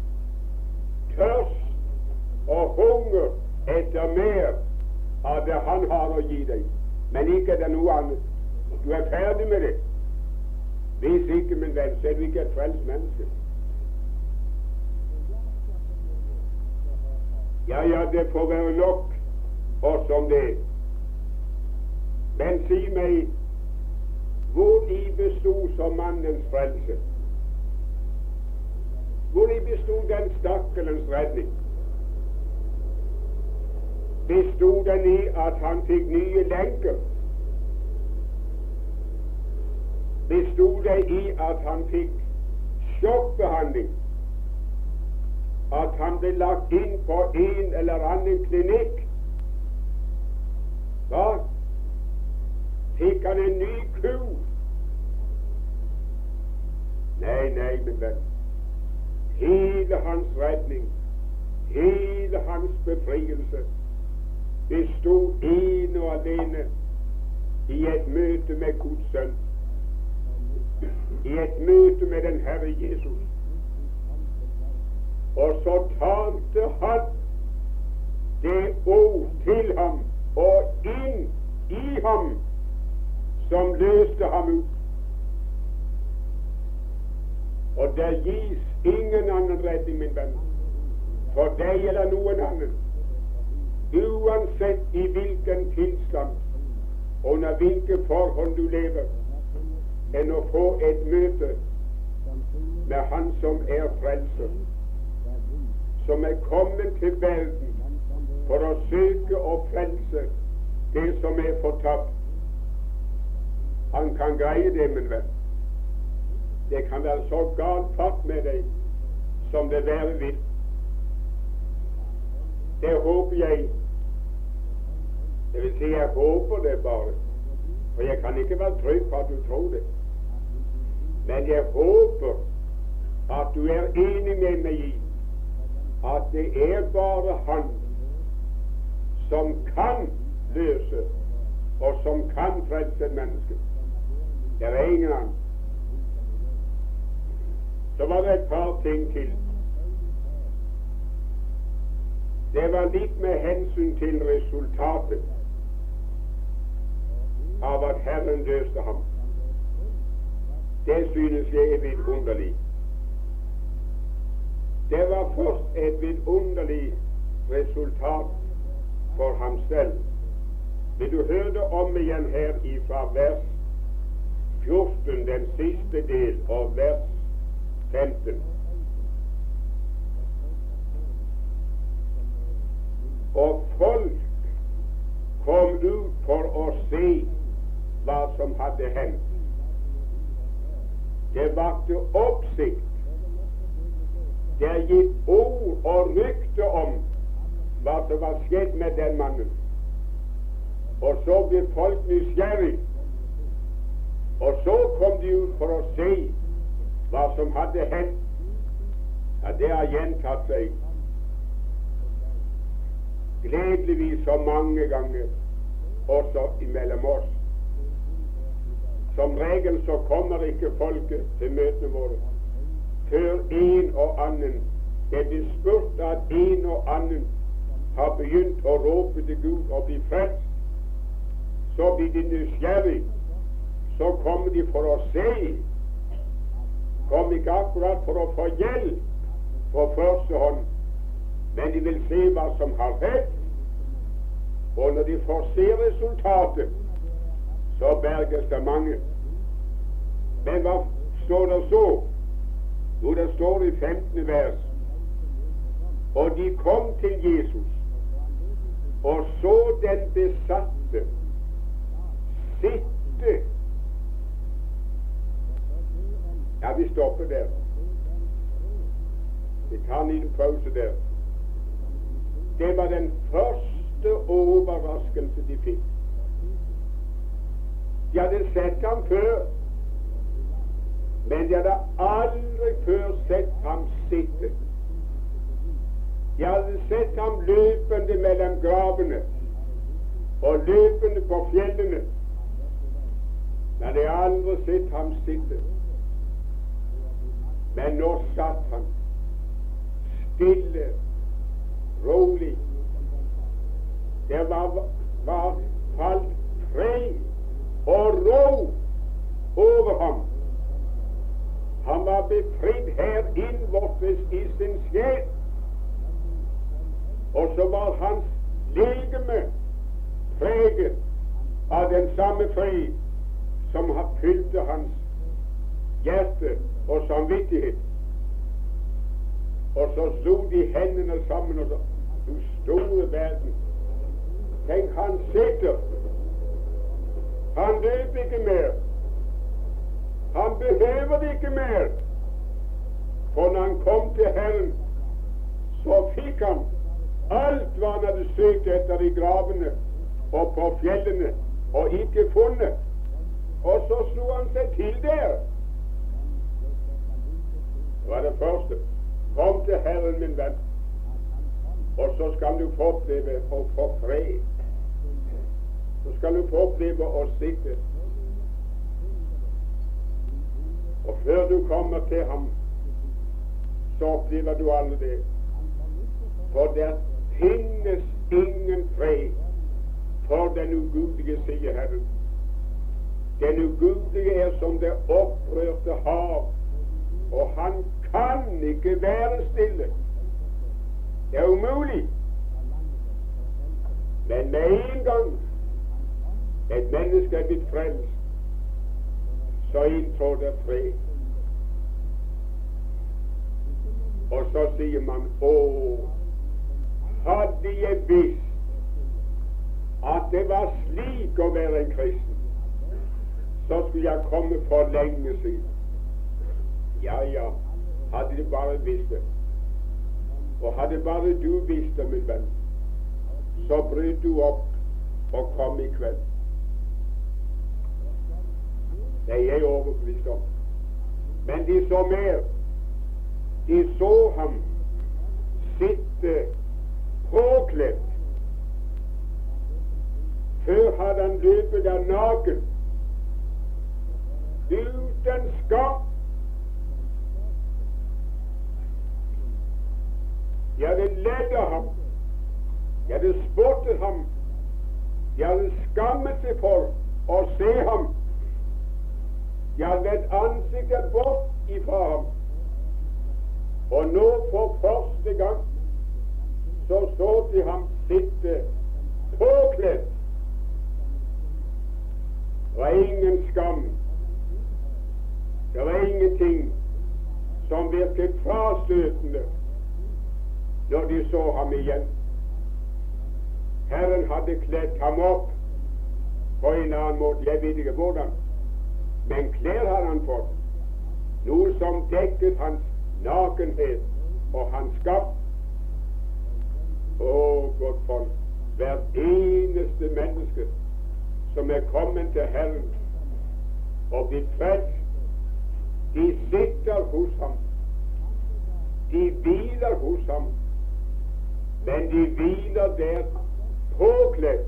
S1: Tørst og hunger etter mer av det han har å gi deg, men ikke det noe annet. Du er ferdig med det. Hvis ikke, min venn, så er du ikke et frelst menneske. Ja, ja, det får være nok også om det. Men si meg, hvor i bestod så mannens frelse? Hvor i bestod den stakkelens redning? Bestod den i at han fikk nye lenker? Bestod det i at han fikk sjokkbehandling? At han ble lagt inn på en eller annen klinikk? Hva? Fikk han en ny kur? Nei, nei, min venn. Hele hans redning, hele hans befrielse bestod ene og alene i et møte med Guds sønn, i et møte med den Herre Jesus. Og så talte han det ord til ham og inn i ham som løste ham ut. Og der gis ingen annen redning, min venn, for deg eller noen annen, uansett i hvilken tilstand, under hvilke forhold du lever, enn å få et møte med Han som er frelser, som er kommet til verden for å søke og frelse det som er fortapt. Han kan greie det, min venn. Det kan være så galt fatt med deg som det være vil. Det håper jeg. Det vil si, jeg håper det bare. For jeg kan ikke være trygg på at du tror det. Men jeg håper at du er enig med meg i at det er bare Han som kan løse, og som kan frelse et menneske. Det er ingen annen. Så var det et par ting til. Det var litt med hensyn til resultatet av at Herren løste ham. Det synes jeg er vidunderlig. Det var først et vidunderlig resultat for ham selv. Vil du høre det om igjen her ifra vers fjorten, den siste del, og vers femten. Og folk kom ut for å se hva som hadde hendt. Det vakte oppsikt. Det gikk ord og rykte om hva som var skjedd med den mannen. Og så ble folk nysgjerrig. Og så kom de ut for å se hva som hadde hendt. Ja, det har gjentatt seg gledeligvis så mange ganger også imellom oss. Som regel så kommer ikke folket til møtene våre før en og annen det blir spurt at en og annen har begynt å råpe til Gud og bli frelst. Så blir de nysgjerrig. Så kommer de for å se. Kom ikke akkurat for å få hjelp på første hånd, men de vil se hva som har skjedd. Og når de får se resultatet, så berges det mange. Men hva står det så? Jo, det står i femtende vers. Og de kom til Jesus og så den besatte sitte. Ja, vi stopper der. Vi tar en liten pause der. Det var den første overraskelse de fikk. De hadde sett ham før, men de hadde aldri før sett ham sitte. De hadde sett ham løpende mellom gravene og løpende på fjellene, men de hadde aldri sett ham sitte. Men nå satt han stille, rolig. Det var, var falt fred og ro over ham. Han var befridd her innvortes i sin sjel. Og så var hans legeme preget av den samme fred som fylte hans hjerte og samvittighet. Og så slo de hendene sammen og sa: Du store verden, tenk, han sitter, han løper ikke mer, han behøver det ikke mer. For når han kom til Herren, så fikk han alt hva han hadde søkt etter i gravene og på fjellene og ikke funnet. Og så slo han seg til der. Det var det første. Kom til Herren, min venn, og så skal du få oppleve å få fred. Så skal du få oppleve å sitte. Og før du kommer til ham, så opplever du alle det. For der finnes ingen fred for den ugudelige, sier Herren. Den ugudelige er som det opprørte hav, og han kan ikke være stille. Det er umulig. Men med en gang et menneske er blitt frelst, så inntrår det fred. Og så sier man: Å, hadde jeg visst at det var slik å være en kristen, så skulle jeg komme for lenge siden. Ja, ja, hadde du bare visst det. Og hadde bare du visst det, min venn, så brøt du opp og kom i kveld. Det er jeg overbevist om. Men de så mer. De så ham sitte påkledd. Før hadde han løpet der naken, uten skam. De hadde ledd av ham, de hadde spottet ham, de hadde skammet seg for å se ham. De hadde vendt ansiktet bort ifra ham. Og nå for første gang så så de ham sitte påkledd. Det var ingen skam. Det var ingenting som virket frastøtende når de så ham igjen. Herren hadde kledd ham opp på en annen måte. Jeg vet ikke hvordan, men klær hadde han fått, noe som dekket hans nakenhet og hans skap. Å, godt folk, hvert eneste menneske som er kommet til Herren og blitt frelst, de sitter hos ham, de hviler hos ham, men de hviler der påkledd.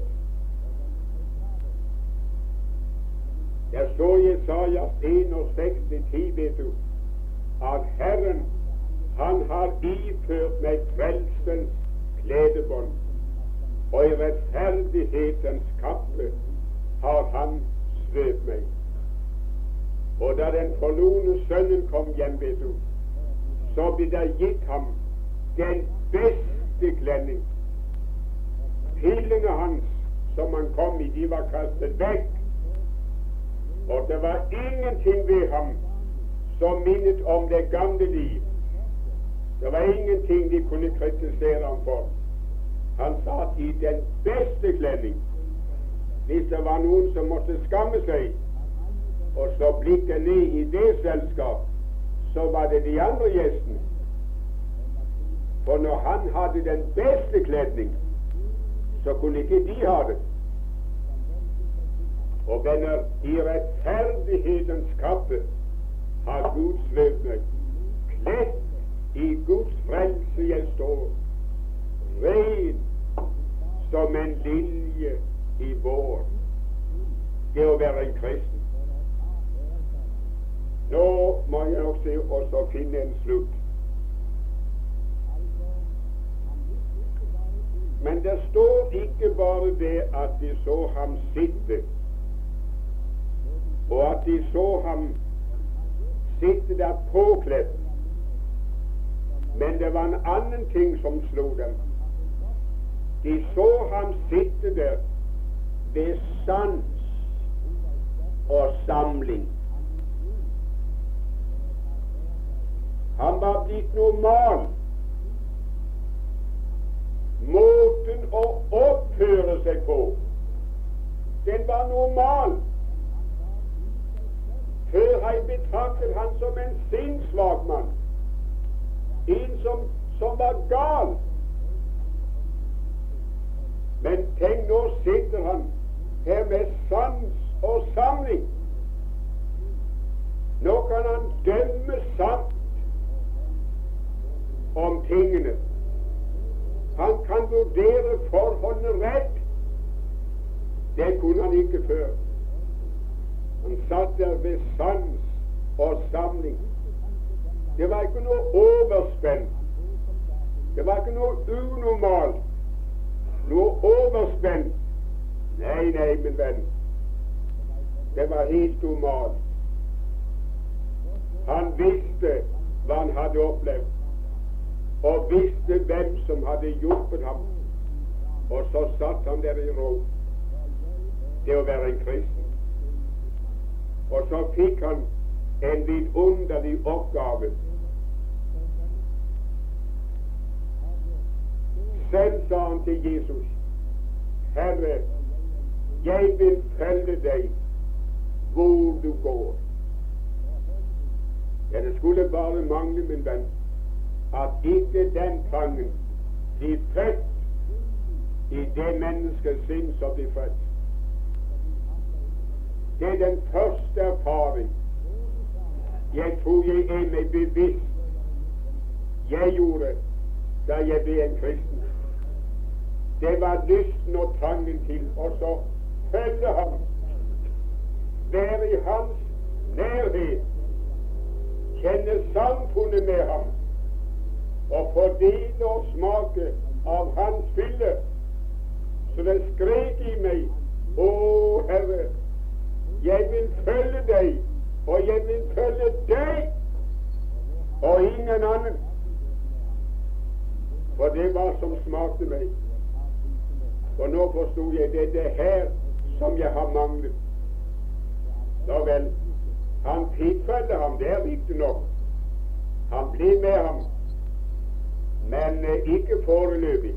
S1: Der står i Jesajas enogseksti ti, vet du, at Herren, han har iført meg frelsens kledebånd, og i rettferdighetens kappe har han svøpt meg. Og da den forlorne sønnen kom hjem, vet du, så ble det gitt ham den beste kledning. Pillene hans som han kom i, de var kastet vekk, og det var ingenting ved ham som minnet om det gamle liv. Det var ingenting de kunne kritisere ham for. Han satt i den beste kledning. Hvis det var noen som måtte skamme seg og slå blikket ned i det selskap, så var det de andre gjestene. For når han hadde den beste kledning, så kunne ikke de ha det. Og venner, i rettferdighetens kappe har Gud svøpt meg. Kledd i Guds frelse jeg står, ren som en lilje i vår. Det å være en kristen. Nå må jeg nok se også finne en slutt. Men det står ikke bare det at de så ham sitte, og at de så ham sitte der påkledd, men det var en annen ting som slo dem. De så ham sitte der ved sans og samling. Han var blitt normal. Måten å oppføre seg på, den var normal. Før jeg betraktet han som en sinnssvak mann, en som, som var gal. Men tenk, nå sitter han her med sans og samling. Nå kan han dømme sant om tingene. Han kan vurdere forholdene rett. Det kunne han ikke før. Han satt der ved sans og samling. Det var ikke noe overspenn. Det var ikke noe unormalt. Noe overspenn. Nei, nei, min venn. Det var helt normalt. Han visste hva han hadde opplevd, og visste hvem som hadde hjulpet ham. Og så satt han der i ro. Det å være en kristen. Og så fikk han en vidunderlig oppgave. Selv sa han til Jesus: Herre, jeg vil følge deg hvor du går. Ja, det skulle bare mangle, min venn, at ikke den trangen blir født i det menneskets sinn som blir født. Det er den første erfaring jeg tror jeg er meg bevisst jeg gjorde da jeg ble en kristen. Det var lysten og trangen til å så følge ham, være i hans nærhet, kjenne samfunnet med ham og få dele og smake av hans fylde. Så det skrek i meg: Å Herre, jeg vil følge deg, og jeg vil følge deg og ingen annen. For det var som smakte meg. Og nå forstod jeg det er det her som jeg har manglet. Da vel, han fikk følge ham, det er riktig nok. Han ble med ham, men eh, ikke foreløpig.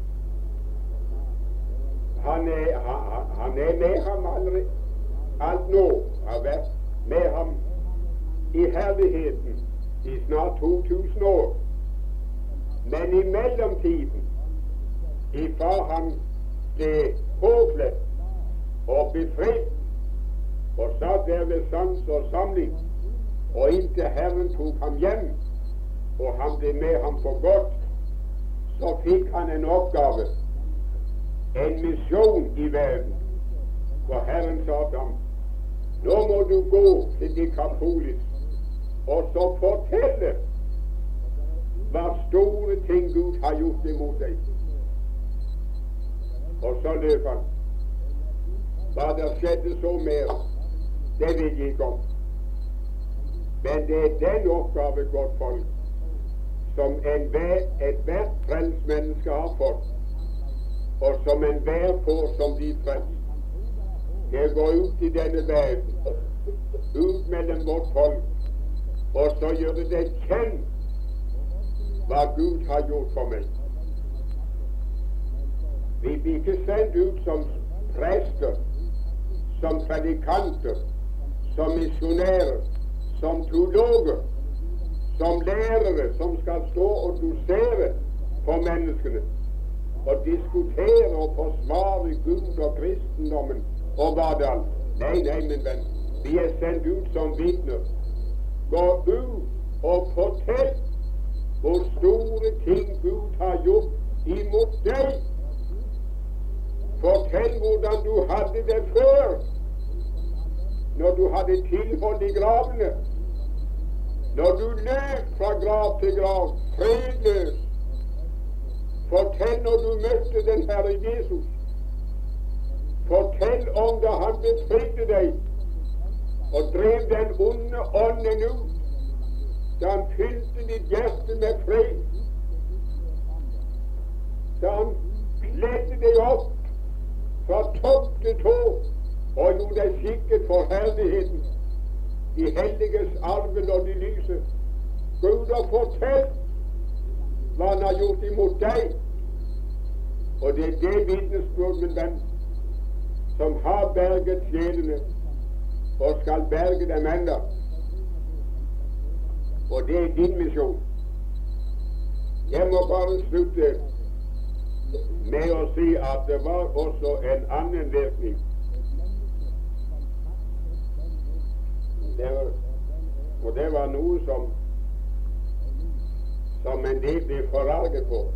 S1: Han er, han, han er med ham allerede. Alt nå har vært med ham i herligheten i snart to tusen år. Men i mellomtiden, ifra han ble påkledd og befridd og satt der ved sans og samling, og inntil Herren tok ham hjem, og han ble med ham for godt, så fikk han en oppgave, en misjon i verden. Og Herren sa til ham: Nå må du gå til Dekapolis og så fortelle hva store ting Gud har gjort imot deg. Og så løp han. Hva der skjedde så mer, det vet jeg ikke om. Men det er den oppgave, godt folk, som ethvert frelst menneske har fått, og som enhver får som blir frelst. Jeg går ut i denne verden, ut mellom vårt folk, og så gjør det det kjent hva Gud har gjort for meg. Vi blir ikke sendt ut som prester, som predikanter, som misjonærer, som teologer, som lærere som skal stå og dosere for menneskene og diskutere og forsvare Gud og kristendommen og hva det alt. Nei, nei, min venn, vi er sendt ut som vitner. Gå ut og fortell hvor store ting Gud har gjort imot deg. Fortell hvordan du hadde det før, når du hadde tilhold i gravene, når du løp fra grav til grav, fredløs. Fortell når du møtte den Herre Jesus. Fortell om da han befridde deg og drev den onde ånden ut, da han fylte ditt hjerte med fred, da han kledde deg opp fra topp til tå, og gjorde deg skikket for herligheten, de helliges arven og de lyse. Gå ut og fortell hva han har gjort imot deg. Og det er det vitnesbyrd, min venn, som har berget sjelene og skal berge dem enda. Og det er din misjon. Jeg må bare slutte med å si at det var også en annen virkning. Det var, og det var noe som som en del ble forarget på.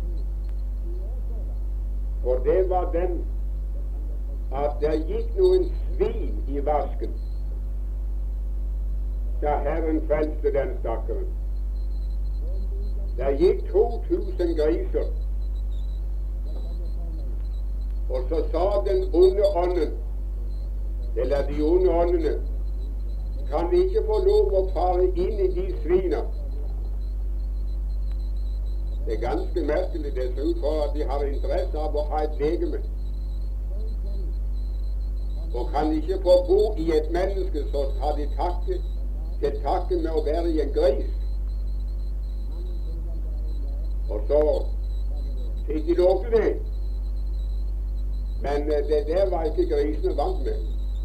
S1: Og det var den at det gikk noen svin i vasken da Herren frelste den stakkaren. Det gikk to tusen griser. Og så sa den onde ånden, eller de onde åndene, kan vi ikke få lov å fare inn i de svina. Det er ganske merkelig, det ser ut for at de har interesse av å ha et legeme. Og kan ikke få bo i et menneske, så tar de takke til takke med å være i en gris. Og så fikk de lov til det. Men det der var ikke grisene vant med.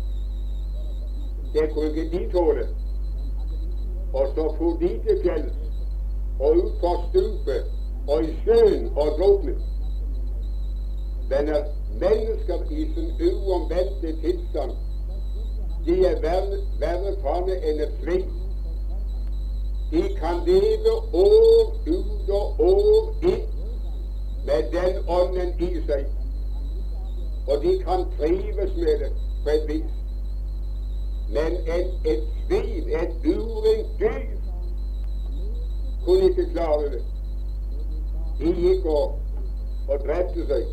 S1: Det kunne ikke de tåle. Og så for de til fjells og ut på stupet og i sjøen og druknet. Men er mennesker i sin uomvendte tilstand, de er verre, verre fane enn et svin. De kan leve år ut og år inn med den ånden i seg, og de kan trives med det på et vis. Men et, et svin, et urent dyr, kunne ikke klare det. De gikk og, og drepte seg.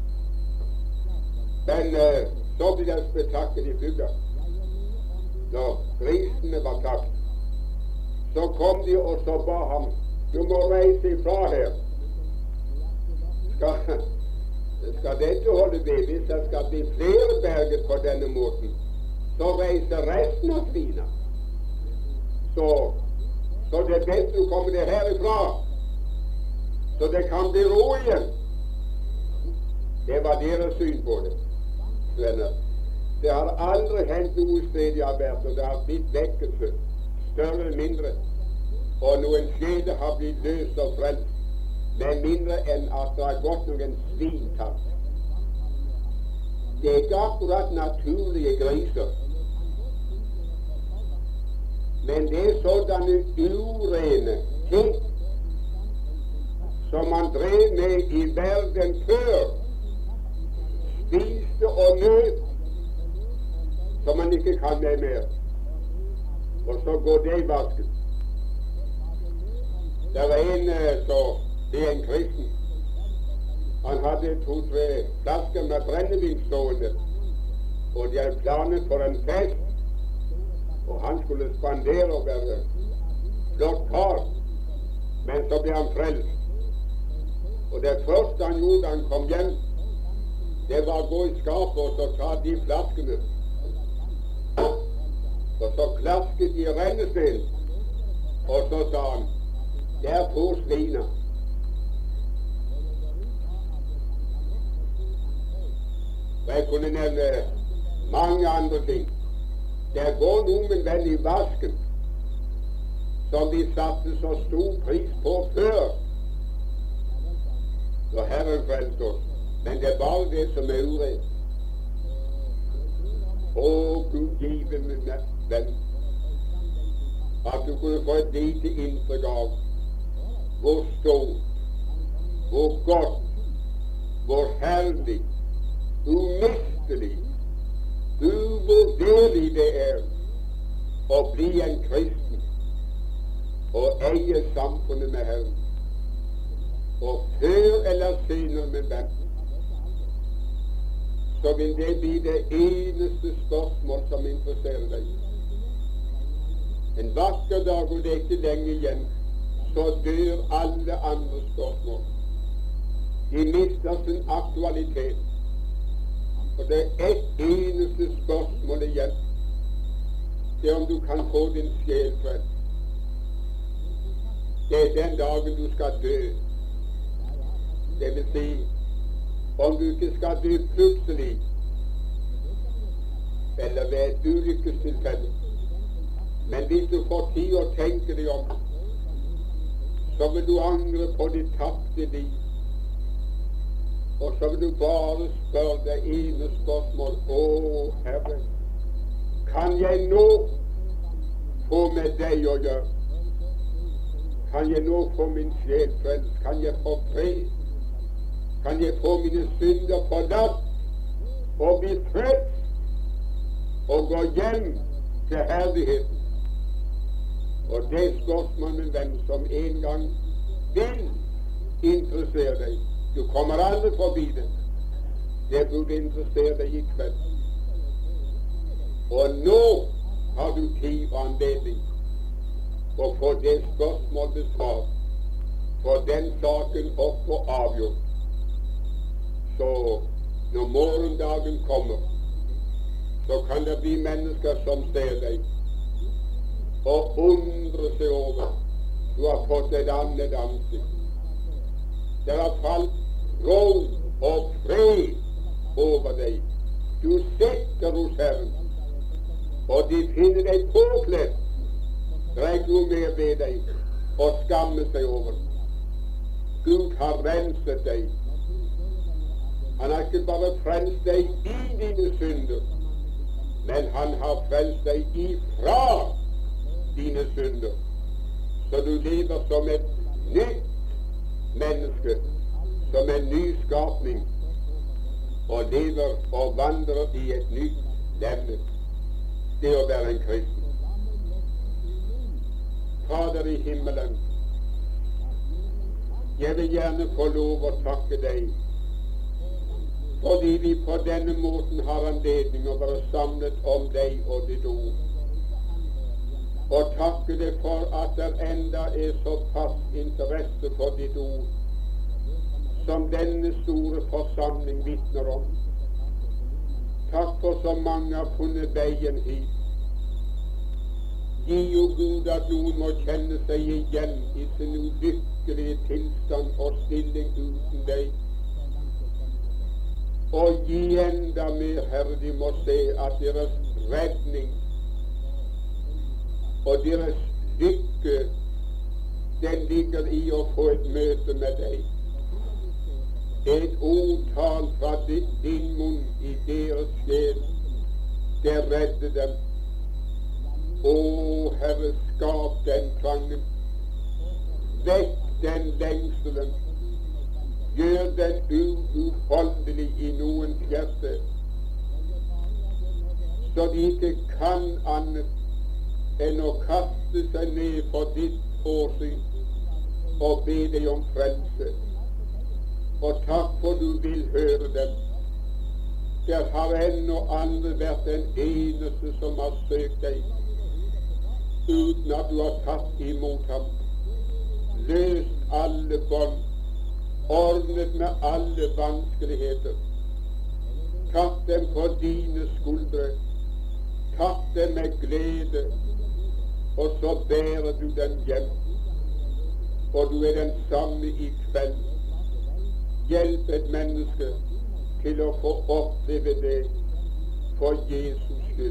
S1: Men uh, så ble det spetakkel i bygda. Når grisene var tatt, så kom de og så ba ham, du må reise ifra her. Skal, skal dette holde ved? Hvis det skal bli flere berget på denne måten, så reiser resten av svina. Så, så det er best å komme det herifra, så det kan bli ro igjen. Det var deres syn på det, venner. Det har aldri hendt noe sted jeg har vært, og det har blitt vekkelse, større eller mindre, og noen sjeler har blitt løst og frelst, med mindre enn at det har gått noen svin tapt. Det er ikke akkurat naturlige griser, men det er sådanne urene ting som man drev med i verden før, spiste og nøt, som man ikke kan med mer. Og så går det i vasken. Det var en så, det er en kristen. Han hadde to-tre flasker med brennevin stående, og de hadde planer for en fest, og han skulle spandere og være flott kar. Men så ble han frelst. Og det første han gjorde da han kom hjem, det var å gå i skapet og så ta de flaskene. Og så klasket de rennestein, og så sa han, det er to svina. Og jeg kunne nevne mange andre ting. Det går noe, min venn, i vasken som vi satte så stor pris på før, når Herren frelste oss. Men det er bare det som er urent. Å, Gud give, min venn, at du kunne få et lite inntrykk av hvor stort, hvor godt, hvor herlig, umistelig, uvurderlig det er å bli en kristen og eie samfunnet med Herren. Og før eller senere, min venn, så vil det bli det eneste spørsmål som interesserer deg. En vakker dag, og det er ikke lenge igjen, så dør alle andre spørsmål. De mister sin aktualitet. Og det er ett eneste spørsmål igjen. Det er om du kan få din sjel frelst. Det er den dagen du skal dø. Det vil si, om du ikke skal dø plutselig, eller ved et ulykkestilfelle. Men hvis du får tid å tenke deg om, så vil du angre på ditt tapte liv. Og så vil du bare spørre deg ene spørsmål: Å, Herre, kan jeg nå få med deg å gjøre? Kan jeg nå få min sjel frelst? Kan jeg få fred? Kan jeg få mine synder forlatt og bli frelst og gå hjem til herligheten? Og det spørsmålet, min venn, som en gang vil interessere deg, du kommer aldri forbi det, det burde interessere deg i kveld. Og nå har du tid og anledning å få det spørsmål besvart, for den saken opp og avgjort. Så når morgendagen kommer, så kan det bli mennesker som ser deg og undrer seg over du har fått et annet ansikt. Det har falt ro og fred over deg. Du sitter hos Herren, og de finner deg påkledd. Det er ikke noe mer ved deg å skamme seg over. Gud har renset deg. Han har ikke bare frelst deg i dine synder, men han har frelst deg ifra dine synder. Så du lever som et nytt menneske, som en ny skapning, og lever og vandrer i et nytt levne. Det å være en kristen. Fader i himmelen, jeg vil gjerne få lov å takke deg, fordi vi på denne måten har anledning å være samlet om deg og ditt ord. Og takke deg for at det enda er såpass interesse for ditt ord, som denne store forsamling vitner om. Takk for så mange har funnet veien hit. Gi jo Gud at noen må kjenne seg igjen i sin ulykkelige tilstand og stilling uten deg. Og gi enda mer, Herre, de må se at deres redning og deres lykke, den ligger i å få et møte med deg. Et ordtal fra din munn i deres sjel, det redder dem. Å, Herre, skap den trangen. Vekk den lengselen. Gjør den uutholdelig i noens hjerte, så de ikke kan annet enn å kaste seg ned for ditt åsyn og be deg om frelse. Og takk for du vil høre dem. Der har ennå aldri vært en eneste som har søkt deg uten at du har tatt imot ham, løst alle bånd, ordnet med alle vanskeligheter, tatt dem på dine skuldre, tatt dem med glede, og så bærer du dem hjem. Og du er den samme i kveld. Hjelp et menneske til å få oppleve det for Jesus skyld.